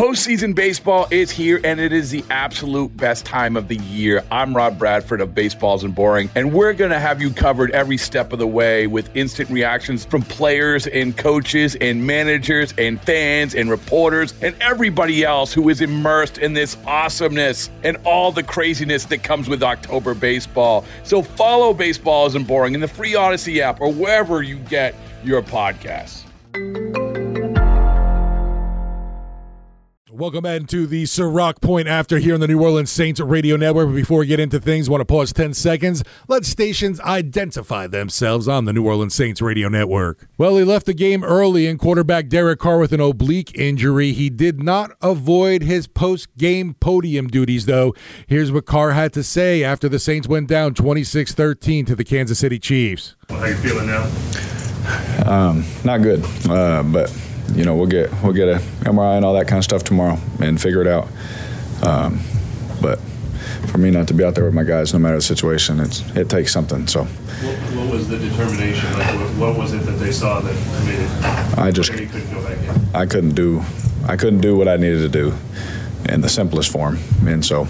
Postseason baseball is here, and it is the absolute best time of the year. I'm Rob Bradford of Baseball Isn't Boring, and we're going to have you covered every step of the way with instant reactions from players and coaches and managers and fans and reporters and everybody else who is immersed in this awesomeness and all the craziness that comes with October baseball. So follow Baseball Isn't Boring in the free Odyssey app or wherever you get your podcasts. Welcome back to the Ciroc Point After here on the New Orleans Saints Radio Network. But before we get into things, I want to pause 10 seconds. Let stations identify themselves on the New Orleans Saints Radio Network. Well, he left the game early in quarterback Derek Carr with an oblique injury. He did not avoid his post-game podium duties, though. Here's what Carr had to say after the Saints went down 26-13 to the Kansas City Chiefs. How are you feeling now? Not good, but you know, we'll get a MRI and all that kind of stuff tomorrow and figure it out. But for me not to be out there with my guys, no matter the situation, it takes something. So. What was the determination? Like, what was it that they saw that made it? You couldn't go back in. I couldn't do what I needed to do in the simplest form, and so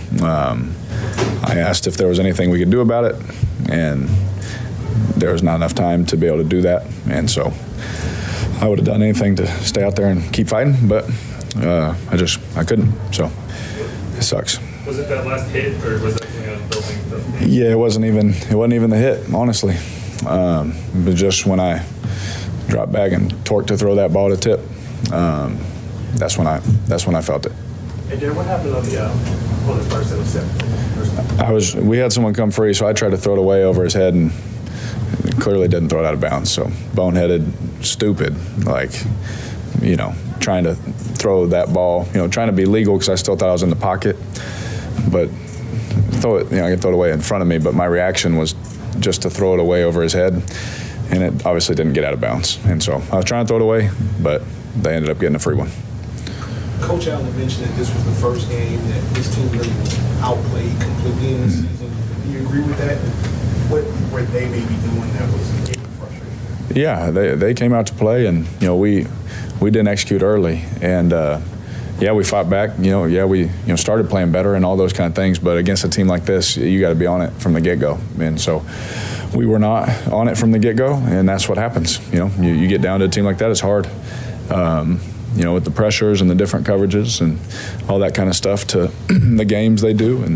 I asked if there was anything we could do about it, and there was not enough time to be able to do that, and so I would have done anything to stay out there and keep fighting, but I couldn't, so it sucks. Was it that last hit, or was that something else building? Yeah, it wasn't even the hit, honestly. But just when I dropped back and torqued to throw that ball to tip, that's when I felt it. Hey, Derek, what happened on the first and second? We had someone come free, so I tried to throw it away over his head and clearly didn't throw it out of bounds. So boneheaded, stupid, like, you know, trying to throw that ball, you know, trying to be legal because I still thought I was in the pocket, but I could throw it away in front of me, but my reaction was just to throw it away over his head, and it obviously didn't get out of bounds. And so I was trying to throw it away, but they ended up getting a free one. Coach Allen mentioned that this was the first game that this team really outplayed completely in the season. Do you agree with that? What were they maybe doing that was getting frustrating? Yeah, they came out to play, and you know we didn't execute early, and we fought back. We started playing better and all those kind of things. But against a team like this, you got to be on it from the get-go, and so we were not on it from the get-go, and that's what happens. You get down to a team like that, it's hard. With the pressures and the different coverages and all that kind of stuff to the games they do, and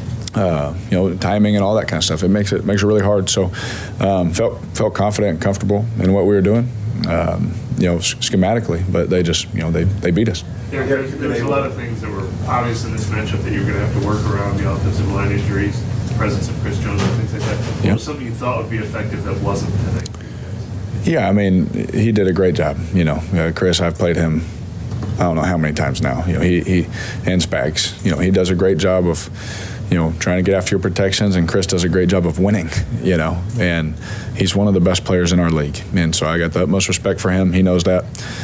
timing and all that kind of stuff. It makes it really hard. So felt confident and comfortable in what we were doing, schematically, but they just, they beat us. There was a lot of things that were obvious in this matchup that you were going to have to work around: the offensive line injuries, the presence of Chris Jones, and things like that. What was something you thought would be effective that wasn't today? Yeah, I mean, he did a great job. Chris, I've played him I don't know how many times now. He and Spags, he does a great job of, trying to get after your protections, and Chris does a great job of winning, and he's one of the best players in our league. And so I got the utmost respect for him. He knows that.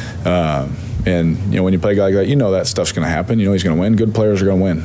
And, when you play a guy like that, that stuff's going to happen. He's going to win. Good players are going to win,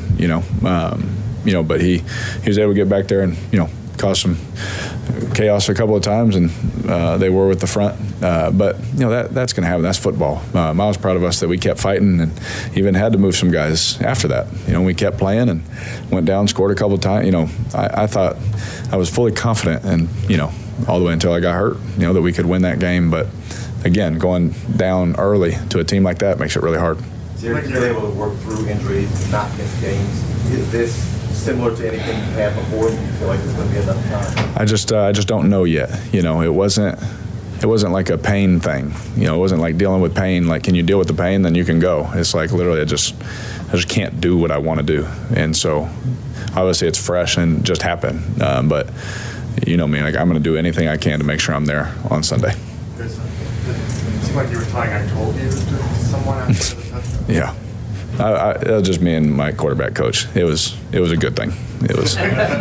but he was able to get back there and, cause some chaos a couple of times, and they were with the front. But that's going to happen. That's football. I was proud of us that we kept fighting and even had to move some guys after that. We kept playing and went down, scored a couple of times. I thought I was fully confident, and all the way until I got hurt, that we could win that game. But again, going down early to a team like that makes it really hard. So you're able to work through injuries, not miss games. Is this similar to anything you had before? Do you feel like it's going to be enough time? I just don't know yet. It wasn't like a pain thing. It wasn't like dealing with pain. Like, can you deal with the pain? Then you can go. It's like literally I just can't do what I want to do. And so obviously it's fresh and just happened. But me, like, I'm going to do anything I can to make sure I'm there on Sunday. It seemed like you were tying I told you to someone after the touchdown. Yeah. It was just me and my quarterback coach. It was a good thing. It was.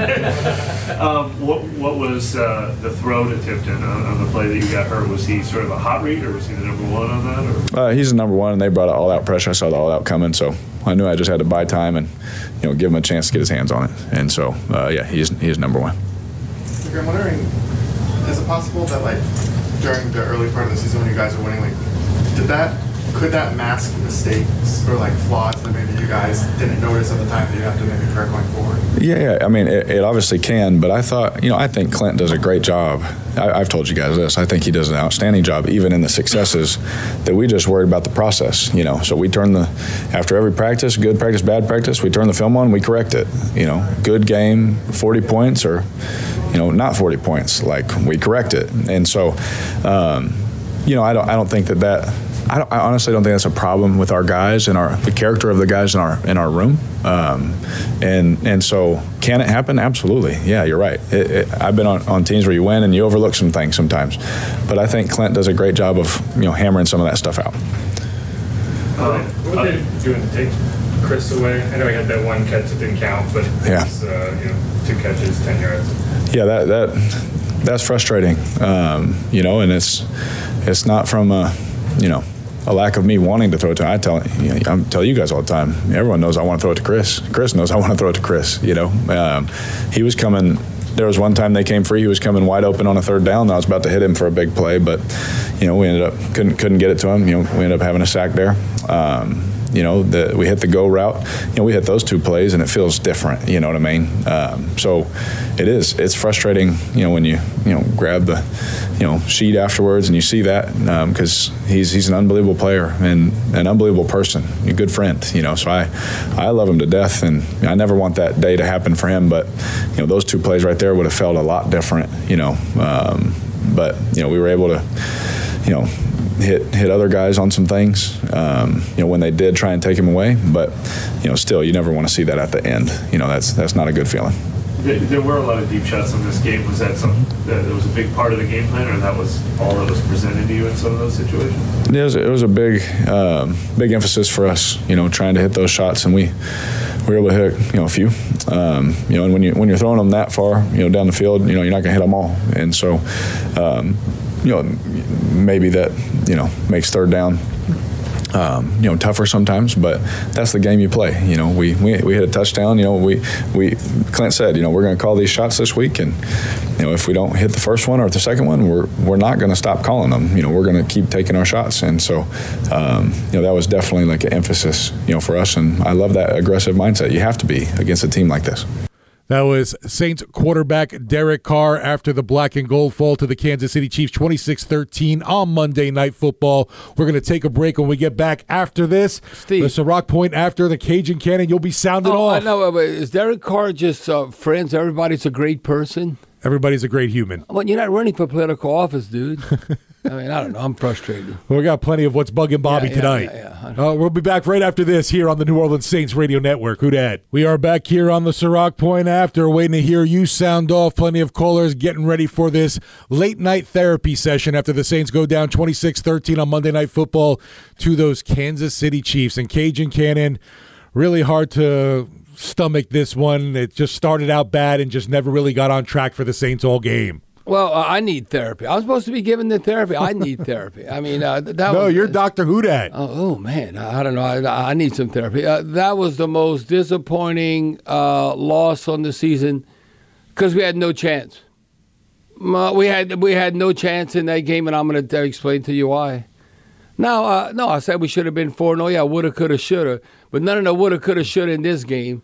What was the throw to Tipton on the play that you got hurt? Was he sort of a hot read, or was he the number one on that? Or? He's the number one, and they brought all-out pressure. I saw the all-out coming, so I knew I just had to buy time and give him a chance to get his hands on it. And so, he's number one. I'm wondering, is it possible that during the early part of the season when you guys were winning, did that could that mask mistakes or like flaws that maybe you guys didn't notice at the time that you have to maybe correct going forward? Yeah. I mean, it obviously can, but I thought, I think Clint does a great job. I've told you guys this. I think he does an outstanding job, even in the successes that we just worried about the process, So we turn after every practice, good practice, bad practice, we turn the film on, we correct it. Good game, 40 points or, not 40 points, like we correct it. And so, I don't think that I honestly don't think that's a problem with our guys and the character of the guys in our room. And so can it happen? Absolutely. Yeah, you're right. I've been on teams where you win and you overlook some things sometimes, but I think Clint does a great job of hammering some of that stuff out. What did they do to take Chris away? I know he had that one catch that didn't count, but yeah, it was, 2 catches, 10 yards. Yeah, that's frustrating. And it's not from a lack of me wanting to throw it to him. I tell you guys all the time, everyone knows I want to throw it to Chris. Chris knows I want to throw it to Chris. He was coming. There was one time they came free. He was coming wide open on a 3rd down. And I was about to hit him for a big play, but we ended up couldn't get it to him. We ended up having a sack there. We hit the go route. We hit those 2 plays, and it feels different. You know what I mean? So it's frustrating. When you grab the sheet afterwards and you see that because he's an unbelievable player and an unbelievable person, a good friend. So I love him to death, and I never want that day to happen for him. But those 2 plays right there would have felt a lot different. But we were able to hit other guys on some things, when they did try and take him away. But, still, you never want to see that at the end. That's not a good feeling. There were a lot of deep shots in this game. Was that something that was a big part of the game plan, or that was all that was presented to you in some of those situations? It was a big emphasis for us, trying to hit those shots, and we were able to hit, a few. And when you're throwing them that far, down the field, you're not going to hit them all. And so, maybe that, makes 3rd down, tougher sometimes, but that's the game you play. We hit a touchdown. Clint said, we're going to call these shots this week, and if we don't hit the first one or the second one, we're not going to stop calling them. We're going to keep taking our shots, and so that was definitely like an emphasis, for us. And I love that aggressive mindset. You have to be against a team like this. That was Saints quarterback Derek Carr after the black and gold fall to the Kansas City Chiefs 26-13 on Monday Night Football. We're going to take a break. When we get back after this, Steve, the Ciroc Point after the Cajun Cannon, you'll be sounded off. I know, but is Derek Carr just friends? Everybody's a great person? Everybody's a great human. Well, you're not running for political office, dude. I don't know. I'm frustrated. Well, we got plenty of what's bugging Bobby tonight. We'll be back right after this here on the New Orleans Saints Radio Network. Who dat? We are back here on the Ciroc Point after, waiting to hear you sound off. Plenty of callers getting ready for this late night therapy session after the Saints go down 26-13 on Monday Night Football to those Kansas City Chiefs. And Cajun Cannon, really hard to stomach this one. It just started out bad and just never really got on track for the Saints all game. Well, I need therapy. I'm supposed to be given the therapy. I need therapy. I mean, you're Dr. Who Dat. Oh, man. I don't know. I need some therapy. That was the most disappointing loss on the season because we had no chance. We had no chance in that game, and I'm going to explain to you why. No, I said we should have been 4-0. Yeah, woulda, coulda, shoulda. But none of the woulda, coulda, shoulda in this game.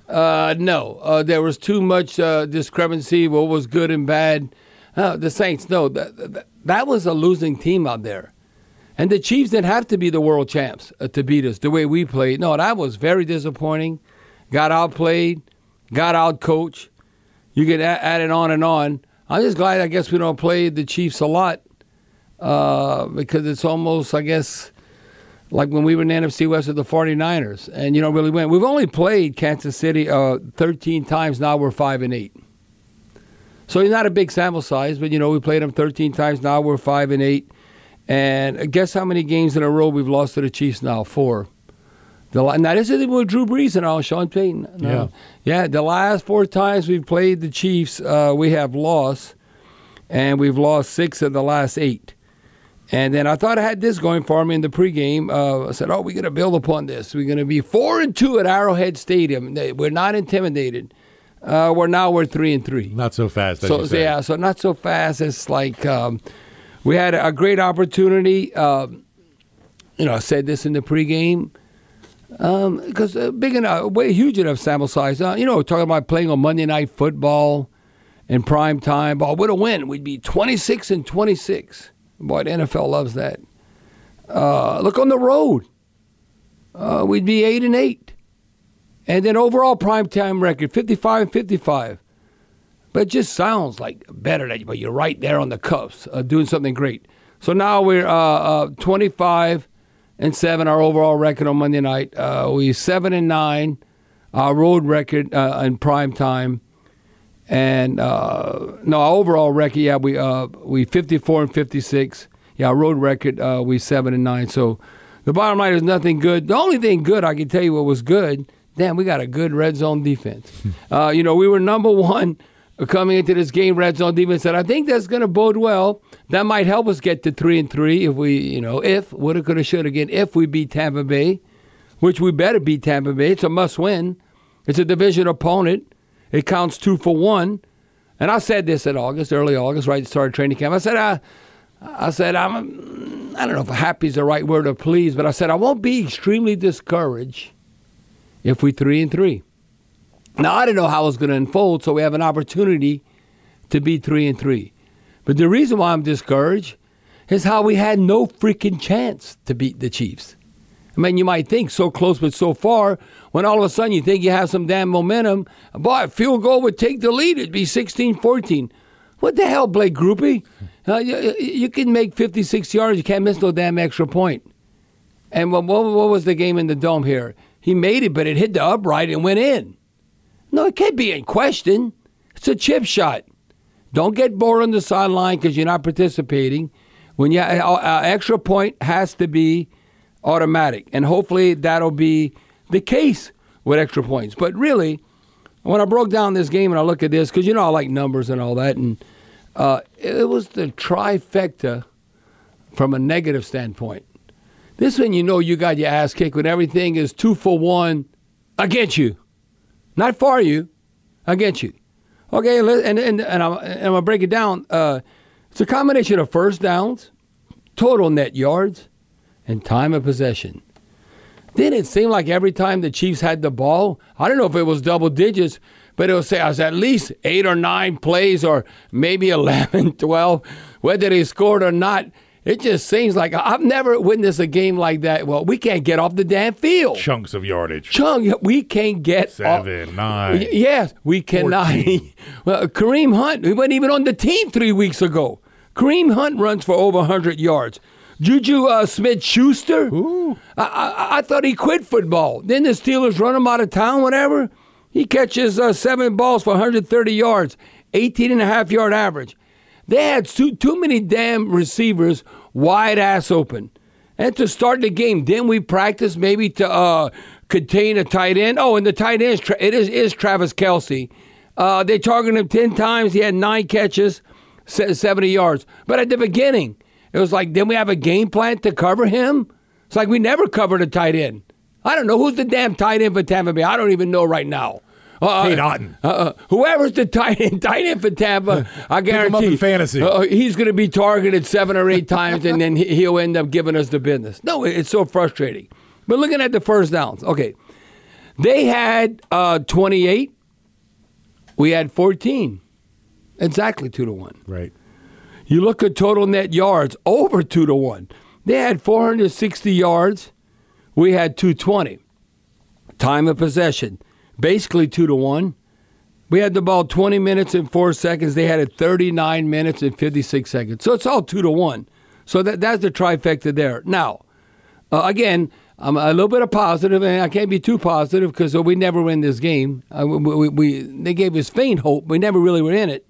No, there was too much discrepancy. What was good and bad. The Saints, no, that was a losing team out there. And the Chiefs didn't have to be the world champs to beat us the way we played. No, that was very disappointing. Got outplayed, got outcoached. You can add it on and on. I'm just glad, I guess, we don't play the Chiefs a lot because it's almost, I guess, like when we were in the NFC West with the 49ers and you don't really win. We've only played Kansas City 13 times. Now we're 5-8. So he's not a big sample size, but, we played him 13 times. Now we're 5-8. And guess how many games in a row we've lost to the Chiefs now? 4. Now, this is with Drew Brees and all, Sean Payton. No. Yeah, the last 4 times we've played the Chiefs, we have lost. And we've lost 6 of the last 8. And then I thought I had this going for me in the pregame. I said, we're going to build upon this. We're going to be 4-2 at Arrowhead Stadium. We're not intimidated. We're 3-3. Not so fast. So not so fast. It's like we had a great opportunity. I said this in the pregame, because big enough, huge enough sample size. Talking about playing on Monday Night Football in prime time. But with a win, we'd be 26-26. Boy, the NFL loves that. Look on the road. We'd be 8-8. And then overall primetime record, 55-55. But it just sounds like better than you, but you're right there on the cusp of doing something great. So now we're 25-7, our overall record on Monday night. We 7-9, our road record in primetime. And our overall record, we 54-56. Yeah, our road record, we 7-9. So the bottom line is nothing good. The only thing good, I can tell you what was good, damn, we got a good red zone defense. We were number one coming into this game, red zone defense, and I think that's going to bode well. That might help us get to 3-3 if we, if, woulda, coulda, shoulda, again, if we beat Tampa Bay, which we better beat Tampa Bay. It's a must-win. It's a division opponent. It counts 2 for 1. And I said this in early August, right at the start of training camp. I said, I don't know if happy is the right word or pleased, but I said I won't be extremely discouraged if we 3-3. Now, I didn't know how it was going to unfold, so we have an opportunity to be 3-3. But the reason why I'm discouraged is how we had no freaking chance to beat the Chiefs. I mean, you might think so close but so far, when all of a sudden you think you have some damn momentum. Boy, a field goal would take the lead. It'd be 16-14. What the hell, Blake Grupe? You can make 56 yards. You can't miss no damn extra point. And what was the game in the Dome here? He made it, but it hit the upright and went in. No, it can't be in question. It's a chip shot. Don't get bored on the sideline because you're not participating. When you extra point has to be automatic, and hopefully that'll be the case with extra points. But really, when I broke down this game and I look at this, because I like numbers and all that, and it was the trifecta from a negative standpoint. This when you got your ass kicked when everything is 2 for 1 against you. Not for you, against you. Okay, and I'm going to break it down. It's a combination of first downs, total net yards, and time of possession. Didn't it seem like every time the Chiefs had the ball, I don't know if it was double digits, but it would say I was at least 8 or 9 plays or maybe 11, 12, whether they scored or not. It just seems like I've never witnessed a game like that. Well, we can't get off the damn field. Chunks of yardage. We can't get 7, 9. Yes, we cannot. Well, Kareem Hunt, he wasn't even on the team 3 weeks ago. Kareem Hunt runs for over 100 yards. Juju Smith-Schuster, I thought he quit football. Then the Steelers run him out of town, whatever. He catches 7 balls for 130 yards, 18.5-yard average. They had too many damn receivers wide ass open. And to start the game, didn't we practice maybe to contain a tight end? Oh, and the tight end is Travis Kelce. They targeted him 10 times. He had 9 catches, 70 yards. But at the beginning, it was like, didn't we have a game plan to cover him? It's like we never covered a tight end. I don't know. Who's the damn tight end for Tampa Bay? I don't even know right now. Kate Otten. Whoever's the tight end for Tampa, I guarantee. Pick him up in fantasy. He's going to be targeted 7 or 8 times, and then he'll end up giving us the business. No, it's so frustrating. But looking at the first downs, okay. They had 28. We had 14. Exactly 2-1. Right. You look at total net yards, over 2-1. They had 460 yards. We had 220. Time of possession, basically 2-1. We had the ball 20 minutes and 4 seconds. They had it 39 minutes and 56 seconds. So it's all 2-1. So that's the trifecta there. Now, again, I'm a little bit of positive, and I can't be too positive because we never win this game. They gave us faint hope. We never really were in it.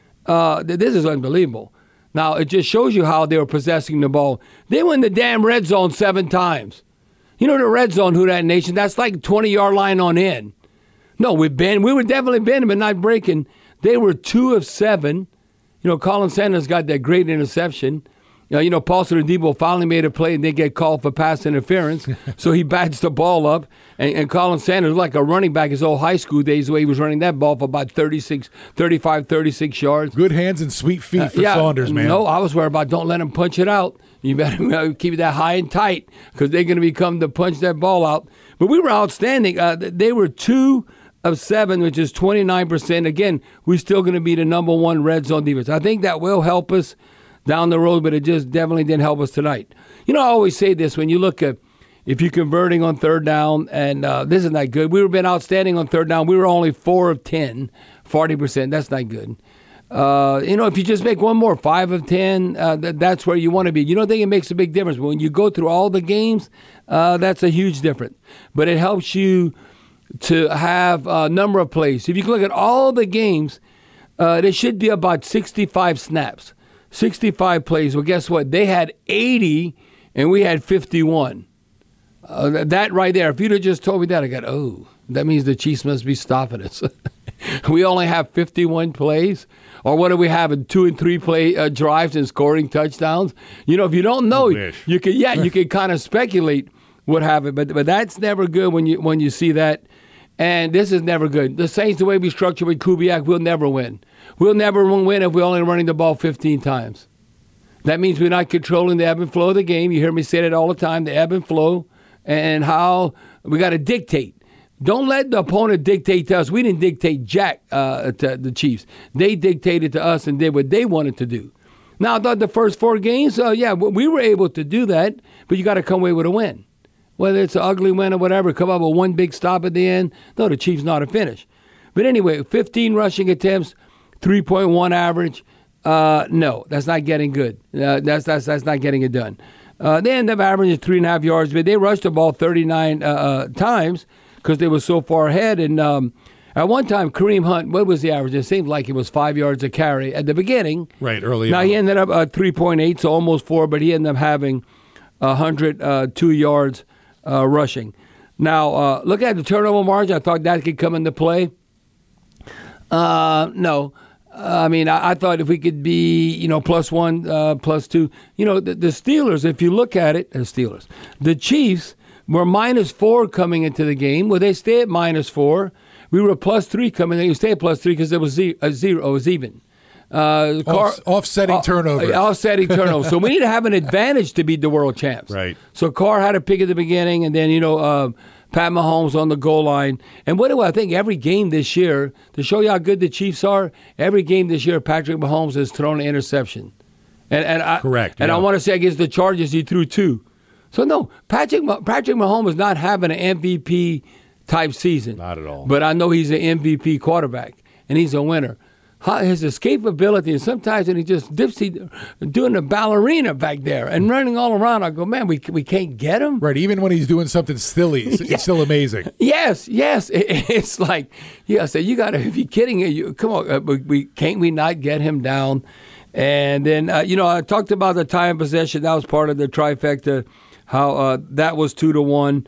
This is unbelievable. Now, it just shows you how they were possessing the ball. They went in the damn red zone 7 times. You know the red zone, Who Dat Nation, that's like 20-yard line on in. No, we were definitely bending but not breaking. They were 2 of 7. Colin Sanders got that great interception. Paulson Adebo finally made a play and they get called for pass interference. So he bats the ball up. And Colin Sanders, like a running back his old high school days, the way he was running that ball for about 35, 36 yards. Good hands and sweet feet for Saunders, man. No, I was worried about don't let him punch it out. You better keep that high and tight because they're going to become to punch that ball out. But we were outstanding. They were 2 of 7, which is 29%. Again, we're still going to be the number 1 red zone defense. I think that will help us down the road, but it just definitely didn't help us tonight. I always say this when you look at if you're converting on third down, and this is not good. We've been outstanding on third down. We were only 4 of 10, 40%. That's not good. If you just make one more, 5 of 10, that's where you want to be. You don't think it makes a big difference. But when you go through all the games, that's a huge difference. But it helps you to have a number of plays. If you look at all the games, there should be about 65 snaps, 65 plays. Well, guess what? They had 80, and we had 51. That right there, if you'd have just told me that, I got, that means the Chiefs must be stopping us. We only have 51 plays. Or what do we have in 2 and 3 play drives and scoring touchdowns? If you don't know, you can kind of speculate what happened. But that's never good when you see that. And this is never good. The Saints, the way we structure with Kubiak, we'll never win. We'll never win if we're only running the ball 15 times. That means we're not controlling the ebb and flow of the game. You hear me say that all the time, the ebb and flow, and how we got to dictate. Don't let the opponent dictate to us. We didn't dictate jack to the Chiefs. They dictated to us and did what they wanted to do. Now, I thought the first 4 games, we were able to do that, but you got to come away with a win. Whether it's an ugly win or whatever, come up with one big stop at the end. No, the Chiefs not a finish. But anyway, 15 rushing attempts, 3.1 average. No, that's not getting good. That's not getting it done. They end up averaging 3.5 yards, but they rushed the ball 39 times because they were so far ahead. And at one time, Kareem Hunt, what was the average? It seemed like it was 5 yards a carry at the beginning. Right, early Now, on. he ended up 3.8, so almost 4, but he ended up having 102 yards rushing. Now, look at the turnover margin. I thought that could come into play. No. I thought if we could be, +1, +2. The Steelers, if you look at it, the Chiefs were -4 coming into the game. Well, they stay at -4. We were +3 coming in. You stay at +3 because it was zero. It was even. Offsetting turnover. Offsetting turnover. So we need to have an advantage to beat the world champs. Right. So Carr had a pick at the beginning, and then, Pat Mahomes on the goal line. And what do I think? Every game this year, to show you how good the Chiefs are, every game this year, Patrick Mahomes has thrown an interception. Correct. And I want to say against the Chargers, he threw 2. So, no, Patrick Mahomes is not having an MVP-type season. Not at all. But I know he's an MVP quarterback, and he's a winner. His escapability, and sometimes when he just dips, doing the ballerina back there and running all around, I go, man, we can't get him. Right, even when he's doing something silly, it's still amazing. Yes. It's like, I said, you got to be kidding. Come on, can't we not get him down? And then, I talked about the time possession. That was part of the trifecta, how that was 2-1.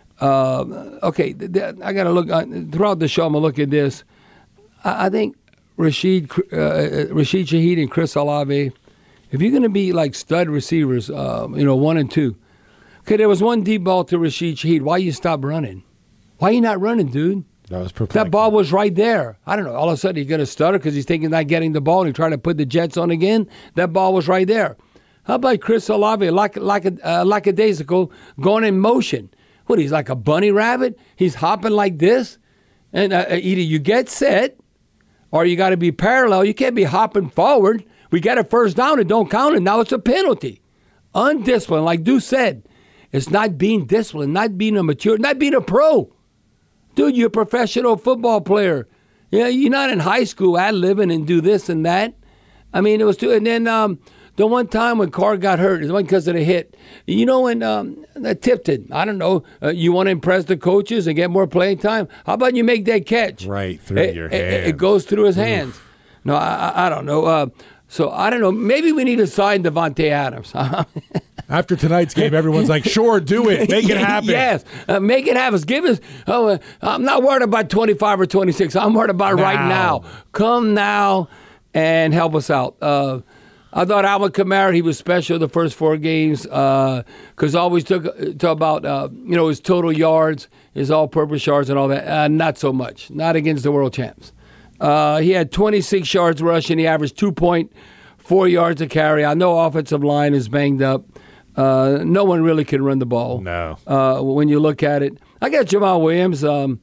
Okay, I got to look. Throughout the show, I'm going to look at this. I think Rashid Shaheed and Chris Olave, if you're going to be like stud receivers, 1 and 2. Okay, there was one deep ball to Rashid Shaheed. Why you stop running? Why you not running, dude? That was perplexing. That ball was right there. I don't know. All of a sudden, he's going to stutter because he's thinking not getting the ball and he's trying to put the Jets on again. That ball was right there. How about Chris Olave, lackadaisical, going in motion? What, he's like a bunny rabbit? He's hopping like this? And either you get set or you got to be parallel. You can't be hopping forward. We got a first down and don't count it. Now it's a penalty. Undisciplined, like Deuce said. It's not being disciplined, not being a mature, not being a pro. Dude, you're a professional football player. You're not in high school ad-libbing and do this and that. I mean, it was too. And then the one time when Carr got hurt, it wasn't because of the hit. When Tipton, I don't know, you want to impress the coaches and get more playing time? How about you make that catch? Right, through your hands. It goes through his hands. No, I don't know. So I don't know. Maybe we need to sign Devontae Adams. After tonight's game, everyone's like, sure, do it. Make it happen. Yes, make it happen. Give us. I'm not worried about 25 or 26. I'm worried about right now. Come now and help us out. I thought Alvin Kamara, he was special the first 4 games because always talk about his total yards, his all-purpose yards and all that. Not so much. Not against the world champs. He had 26 yards rushing. He averaged 2.4 yards a carry. I know offensive line is banged up. No one really can run the ball. No. When you look at it, I guess Jamal Williams. When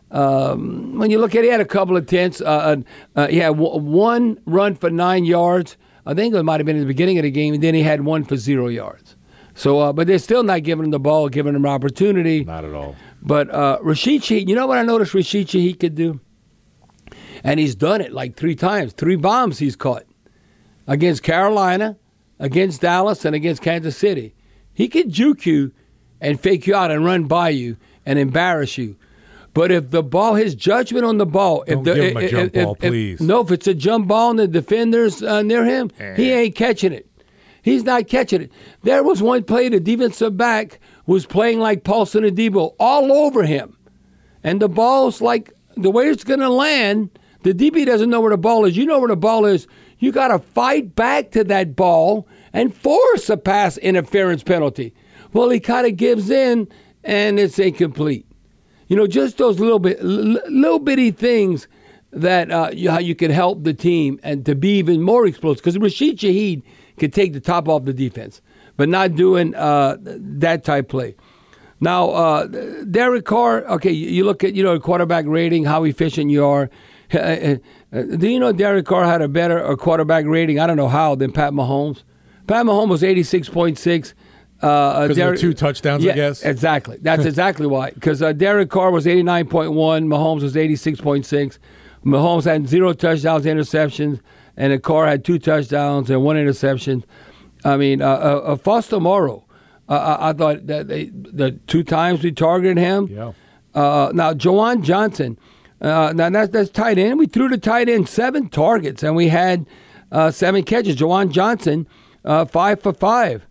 you look at it, he had a couple of attempts. He had one run for 9 yards. I think it might have been in the beginning of the game, and then he had one for 0 yards. So, but they're still not giving him the ball, giving him opportunity. Not at all. But Rashid Shaheed, you know what I noticed Rashid Shaheed could do? And he's done it like 3 times. 3 bombs he's caught. Against Carolina, against Dallas, and against Kansas City. He could juke you and fake you out and run by you and embarrass you. But if the ball, his judgment on the ball, Don't give him a jump ball, please. If it's a jump ball and the defender's near him, he ain't catching it. He's not catching it. There was one play, the defensive back was playing like Paulson Adebo all over him. And the ball's like, the way it's going to land, the DB doesn't know where the ball is. You know where the ball is. You got to fight back to that ball and force a pass interference penalty. Well, he kind of gives in, and it's incomplete. You know, just those little bitty things that how you can help the team and to be even more explosive. Because Rashid Shaheed could take the top off the defense, but not doing that type play. Now, Derek Carr, okay, you look at, quarterback rating, how efficient you are. Do you know Derek Carr had a better quarterback rating, I don't know how, than Pat Mahomes? Pat Mahomes was 86.6. Because of the 2 touchdowns, I guess? Exactly. That's exactly why. Because Derek Carr was 89.1, Mahomes was 86.6. Mahomes had 0 touchdowns, interceptions, and Carr had 2 touchdowns and 1 interception. I mean, Foster Moreau, I thought that the 2 times we targeted him. Yeah. Now, Juwan Johnson, now that's tight end. We threw the tight end 7 targets, and we had 7 catches. Juwan Johnson, 5 for 5.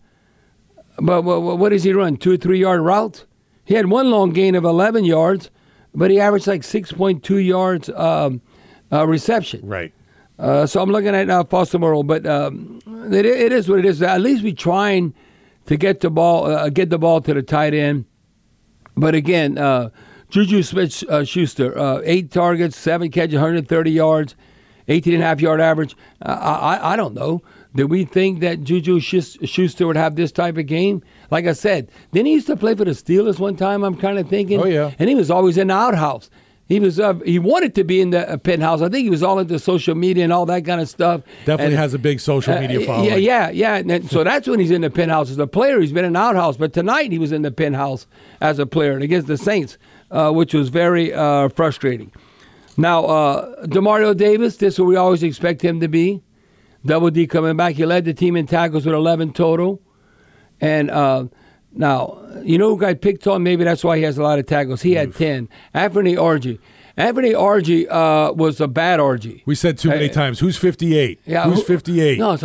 But what does he run? 2 or 3 yard routes? He had 1 long gain of 11 yards, but he averaged like 6.2 yards reception. Right. So I'm looking at Foster Moreau, but it is what it is. At least we trying to get the ball to the tight end. But again, Juju Smith-Schuster, 8 targets, 7 catches, 130 yards, 18.5 yard average. I don't know. Did we think that Juju Schuster would have this type of game? Like I said, then he used to play for the Steelers one time, I'm kind of thinking. Oh, yeah. And he was always in the outhouse. He wanted to be in the penthouse. I think he was all into social media and all that kind of stuff. Definitely has a big social media following. Yeah. And so that's when he's in the penthouse as a player. He's been in the outhouse. But tonight he was in the penthouse as a player against the Saints, which was very frustrating. Now, DeMario Davis, this is what we always expect him to be. Double D coming back. He led the team in tackles with 11 total. And now, you know who got picked on? Maybe that's why he has a lot of tackles. He had 10. Anthony Orji. Anthony Orji was a bad Orji. We said too many times, who's 58? Yeah, who's 58? No,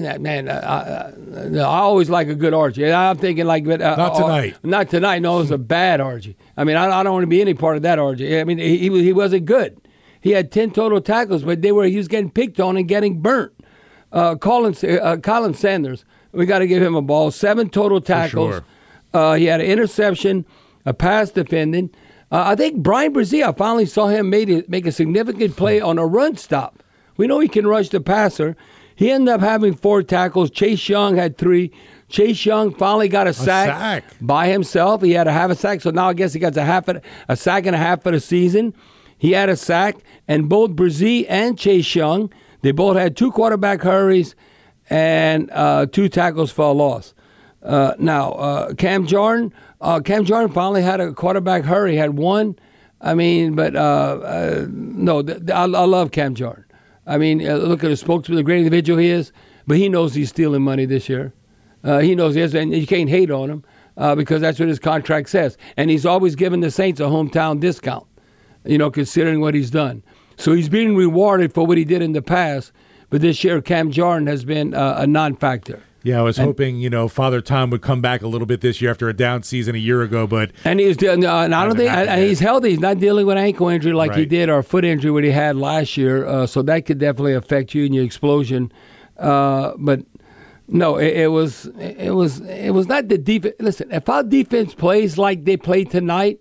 I always like a good Orji. I'm thinking like... not tonight. Not tonight. No, it was a bad Orji. I mean, I don't want to be any part of that Orji. I mean, he wasn't good. He had 10 total tackles, but he was getting picked on and getting burnt. Colin Sanders, we got to give him a ball. 7 total tackles. Sure. He had an interception, a pass defending. I think Brian Brzee, I finally saw him make a significant play on a run stop. We know he can rush the passer. He ended up having 4 tackles. Chase Young had 3. Chase Young finally got a sack by himself. He had a half a sack, so now I guess he got a sack and a half for the season. He had a sack, and both Brzee and Chase Young, they both had 2 quarterback hurries and 2 tackles for a loss. Now, Cam Jordan finally had a quarterback hurry. He had 1. I mean, but no, I love Cam Jordan. I mean, look at the spokesman, the great individual he is, but he knows he's stealing money this year. He knows he is, and you can't hate on him because that's what his contract says. And he's always given the Saints a hometown discount, considering what he's done. So he's being rewarded for what he did in the past, but this year Cam Jordan has been a non-factor. Yeah, I was hoping, Father Tom would come back a little bit this year after a down season a year ago, but he's healthy. He's not dealing with ankle injury like he did or foot injury what he had last year. So that could definitely affect you in your explosion. But no, it was not the defense. Listen, if our defense plays like they played tonight,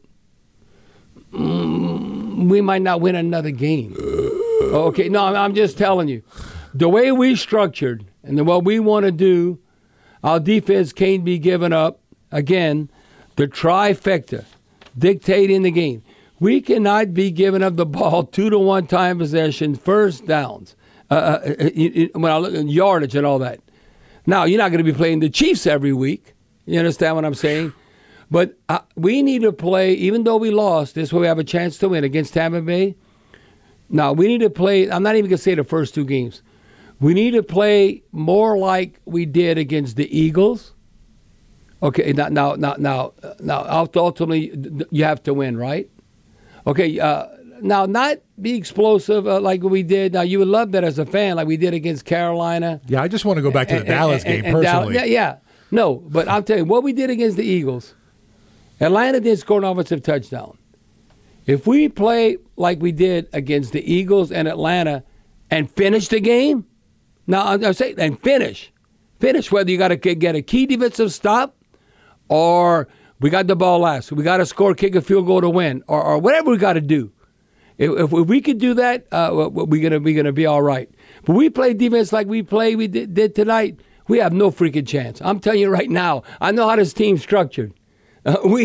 we might not win another game. Okay, no, I'm just telling you. The way we structured and what we want to do, Our defense can't be given up. Again, the trifecta, dictating the game. We cannot be giving up the ball 2-to-1 time possession, first downs, when I look at yardage and all that. Now, you're not going to be playing the Chiefs every week. You understand what I'm saying? But we need to play, even though we lost, this way we have a chance to win against Tampa Bay. Now, we need to play, I'm not even going to say the first 2 games. We need to play more like we did against the Eagles. Okay, now, ultimately, you have to win, right? Okay, now, not be explosive like we did. Now, you would love that as a fan, like we did against Carolina. Yeah, I just want to go back to the Dallas game personally. Yeah. No, but I'll tell you, what we did against the Eagles, Atlanta didn't score an offensive touchdown. If we play like we did against the Eagles and Atlanta and finish the game, now I'm saying, and finish, whether you got to get a key defensive stop or we got the ball last, we got to score, kick a field goal to win, or whatever we got to do. If we could do that, we're gonna be all right. But we play defense like we did tonight. We have no freaking chance. I'm telling you right now. I know how this team's structured. For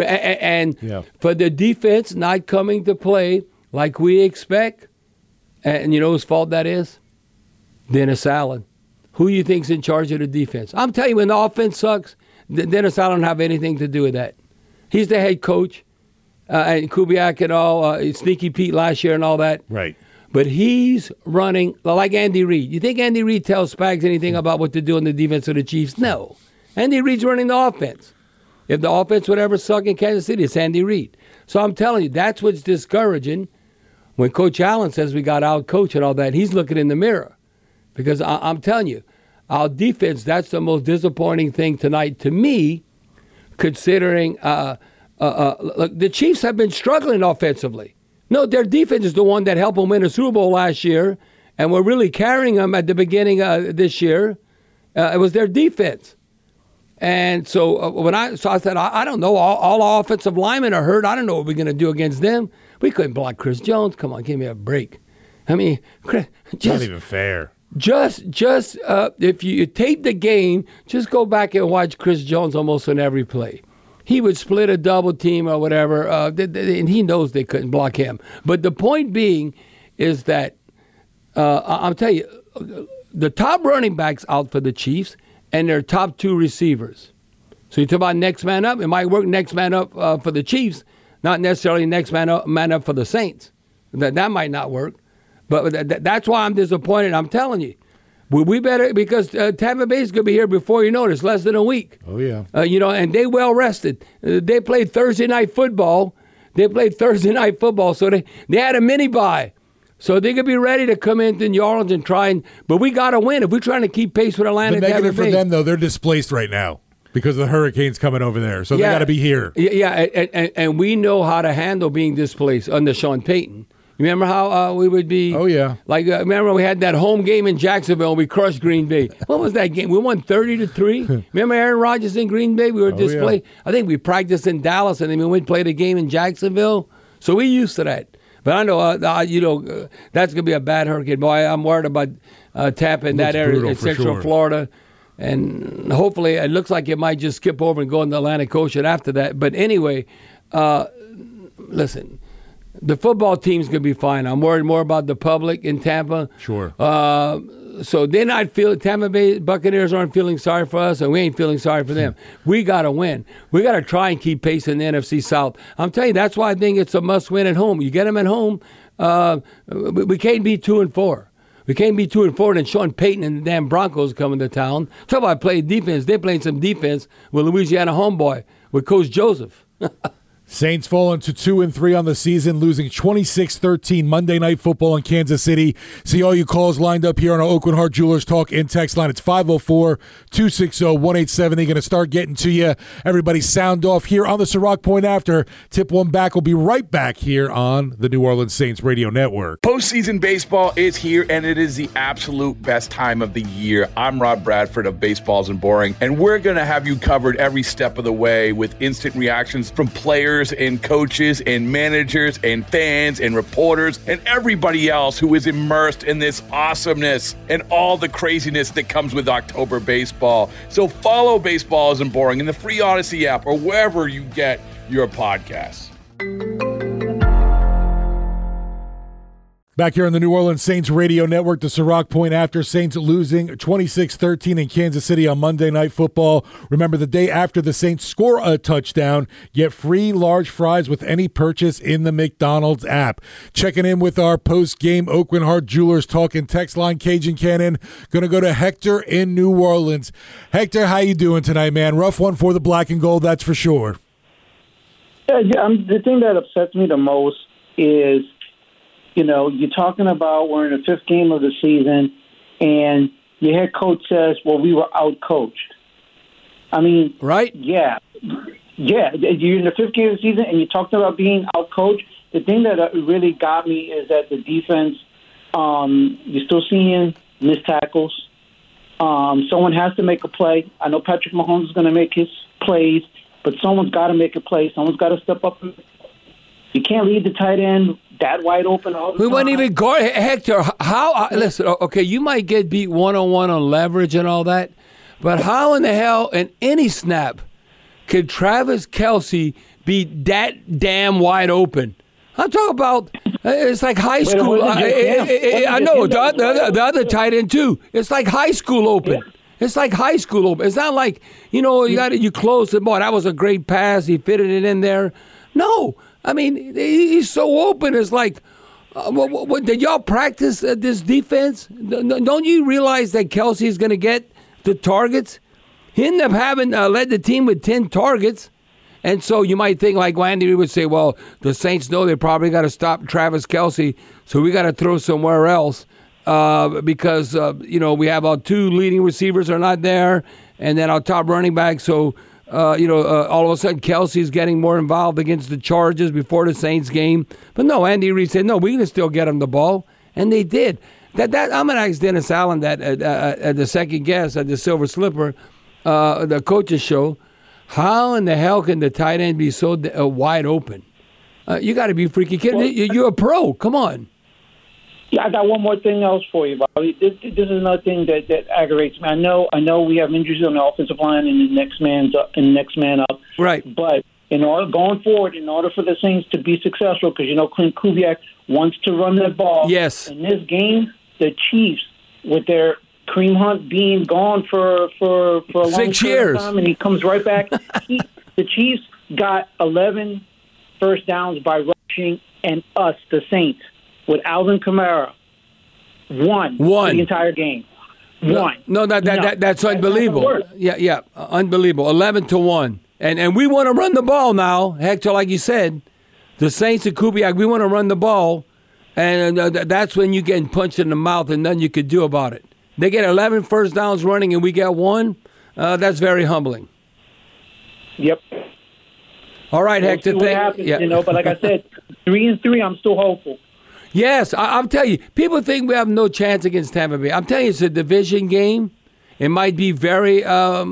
the defense not coming to play like we expect, and you know whose fault that is? Dennis Allen. Who you think's in charge of the defense? I'm telling you, when the offense sucks, Dennis Allen don't have anything to do with that. He's the head coach, and Kubiak and all, Sneaky Pete last year and all that. Right. But he's running like Andy Reid. You think Andy Reid tells Spags anything about what to do in the defense of the Chiefs? No. Andy Reid's running the offense. If the offense would ever suck in Kansas City, it's Andy Reid. So I'm telling you, that's what's discouraging. When Coach Allen says we got out-coached and all that, he's looking in the mirror. Because I'm telling you, our defense, that's the most disappointing thing tonight to me, considering look, the Chiefs have been struggling offensively. No, their defense is the one that helped them win a Super Bowl last year, and we're really carrying them at the beginning of this year. It was their defense. And so I said, I don't know, all offensive linemen are hurt. I don't know what we're going to do against them. We couldn't block Chris Jones. Come on, give me a break. I mean, Chris, not even fair. Just if you tape the game, just go back and watch Chris Jones almost on every play. He would split a double team or whatever, and he knows they couldn't block him. But the point being is that I'm telling you, the top running back's out for the Chiefs, and their top 2 receivers. So you talk about next man up. It might work next man up for the Chiefs, not necessarily next man up for the Saints. That might not work. But that's why I'm disappointed. I'm telling you. We better, because Tampa Bay's going to be here before you know it. It's less than a week. Oh, yeah. And they well rested. They played Thursday night football. So they had a mini bye. So they could be ready to come into New Orleans and try but we got to win if we're trying to keep pace with Atlanta. The negative for them, though, they're displaced right now because of the hurricanes coming over there. So they got to be here. Yeah, and we know how to handle being displaced under Sean Payton. Remember how we would be? Oh, yeah. Like, remember we had that home game in Jacksonville and we crushed Green Bay. What was that game? We won 30-3. Remember Aaron Rodgers in Green Bay? We were displaced. Yeah. I think we practiced in Dallas and then we went and played a game in Jacksonville. So we're used to that. But I know, that's going to be a bad hurricane. Boy, I'm worried about Tampa in that area in Central Florida. And hopefully it looks like it might just skip over and go in the Atlantic Ocean after that. But anyway, listen, the football team's going to be fine. I'm worried more about the public in Tampa. Sure. So they're not feeling, Tampa Bay Buccaneers aren't feeling sorry for us, and we ain't feeling sorry for them. We got to win. We got to try and keep pace in the NFC South. I'm telling you, that's why I think it's a must-win at home. You get them at home, we can't be 2-4. We can't be 2-4, and Sean Payton and the damn Broncos coming to town. Talk about playing defense. They're playing some defense with Louisiana homeboy, with Coach Joseph. Saints falling to 2-3 on the season, losing 26-13 Monday Night Football in Kansas City. See all you calls lined up here on our Oakland Heart Jewelers Talk in text line. It's 504-260-1870. They're going to start getting to you. Everybody sound off here on the Ciroc Point after. Tip one back. We'll be right back here on the New Orleans Saints Radio Network. Postseason baseball is here, and it is the absolute best time of the year. I'm Rob Bradford of Baseballs and Boring, and we're going to have you covered every step of the way with instant reactions from players players and coaches and managers and fans and reporters and everybody else who is immersed in this awesomeness and all the craziness that comes with October baseball. So follow Baseball Isn't Boring in the free Odyssey app or wherever you get your podcasts. Back here on the New Orleans Saints radio network, the Ciroc Point after Saints losing 26-13 in Kansas City on Monday Night Football. Remember, the day after the Saints score a touchdown, get free large fries with any purchase in the McDonald's app. Checking in with our post-game Oakland Heart Jewelers talk and text line, Cajun Cannon. Going to go to Hector in New Orleans. Hector, how you doing tonight, man? Rough one for the black and gold, that's for sure. Yeah, the thing that upsets me the most is, you're talking about we're in the fifth game of the season, and your head coach says, well, we were out-coached. I mean, right? Yeah. You're in the fifth game of the season, and you're talking about being out-coached. The thing that really got me is that the defense, you're still seeing missed tackles. Someone has to make a play. I know Patrick Mahomes is going to make his plays, but someone's got to make a play. Someone's got to step up. You can't leave the tight end that wide open all the time. We wouldn't even guard Hector. How? Listen, okay, you might get beat one-on-one on leverage and all that, but how in the hell in any snap could Travis Kelce be that damn wide open? I'm talking about it's like high school. I know the other tight end too. It's like high school open. Yeah. It's like high school open. It's not like you close the ball. That was a great pass. He fitted it in there. No. I mean, he's so open. It's like, did y'all practice this defense? Don't you realize that Kelce is going to get the targets? He ended up having led the team with 10 targets. And so you might think, like Andy Reid would say, well, the Saints know they probably got to stop Travis Kelce, so we got to throw somewhere else because, we have our two leading receivers are not there, and then our top running back, so... all of a sudden Kelce's getting more involved against the Chargers before the Saints game. But no, Andy Reid said, no, we can still get him the ball. And they did. I'm going to ask Dennis Allen that at the second guest at the Silver Slipper, the coach's show, how in the hell can the tight end be so wide open? You got to be freaking kidding. You're a pro. Come on. Yeah, I got one more thing else for you, Bobby. This is another thing that aggravates me. I know we have injuries on the offensive line and the next man up. Right. But going forward, in order for the Saints to be successful, because Clint Kubiak wants to run that ball. Yes. In this game, the Chiefs, with their Kareem Hunt being gone for a long 6 years time, and he comes right back. The Chiefs got 11 first downs by rushing, and us, the Saints, with Alvin Kamara, won the entire game. That's unbelievable. Yeah, unbelievable. 11-1, and we want to run the ball now, Hector. Like you said, the Saints and Kubiak, we want to run the ball, and that's when you get punched in the mouth, and nothing you could do about it. They get 11 first downs running, and we get one. That's very humbling. Yep. All right, we'll Hector. See what happens, but like I said, 3-3. I'm still hopeful. Yes, I'm telling you, people think we have no chance against Tampa Bay. I'm telling you, it's a division game. It might be very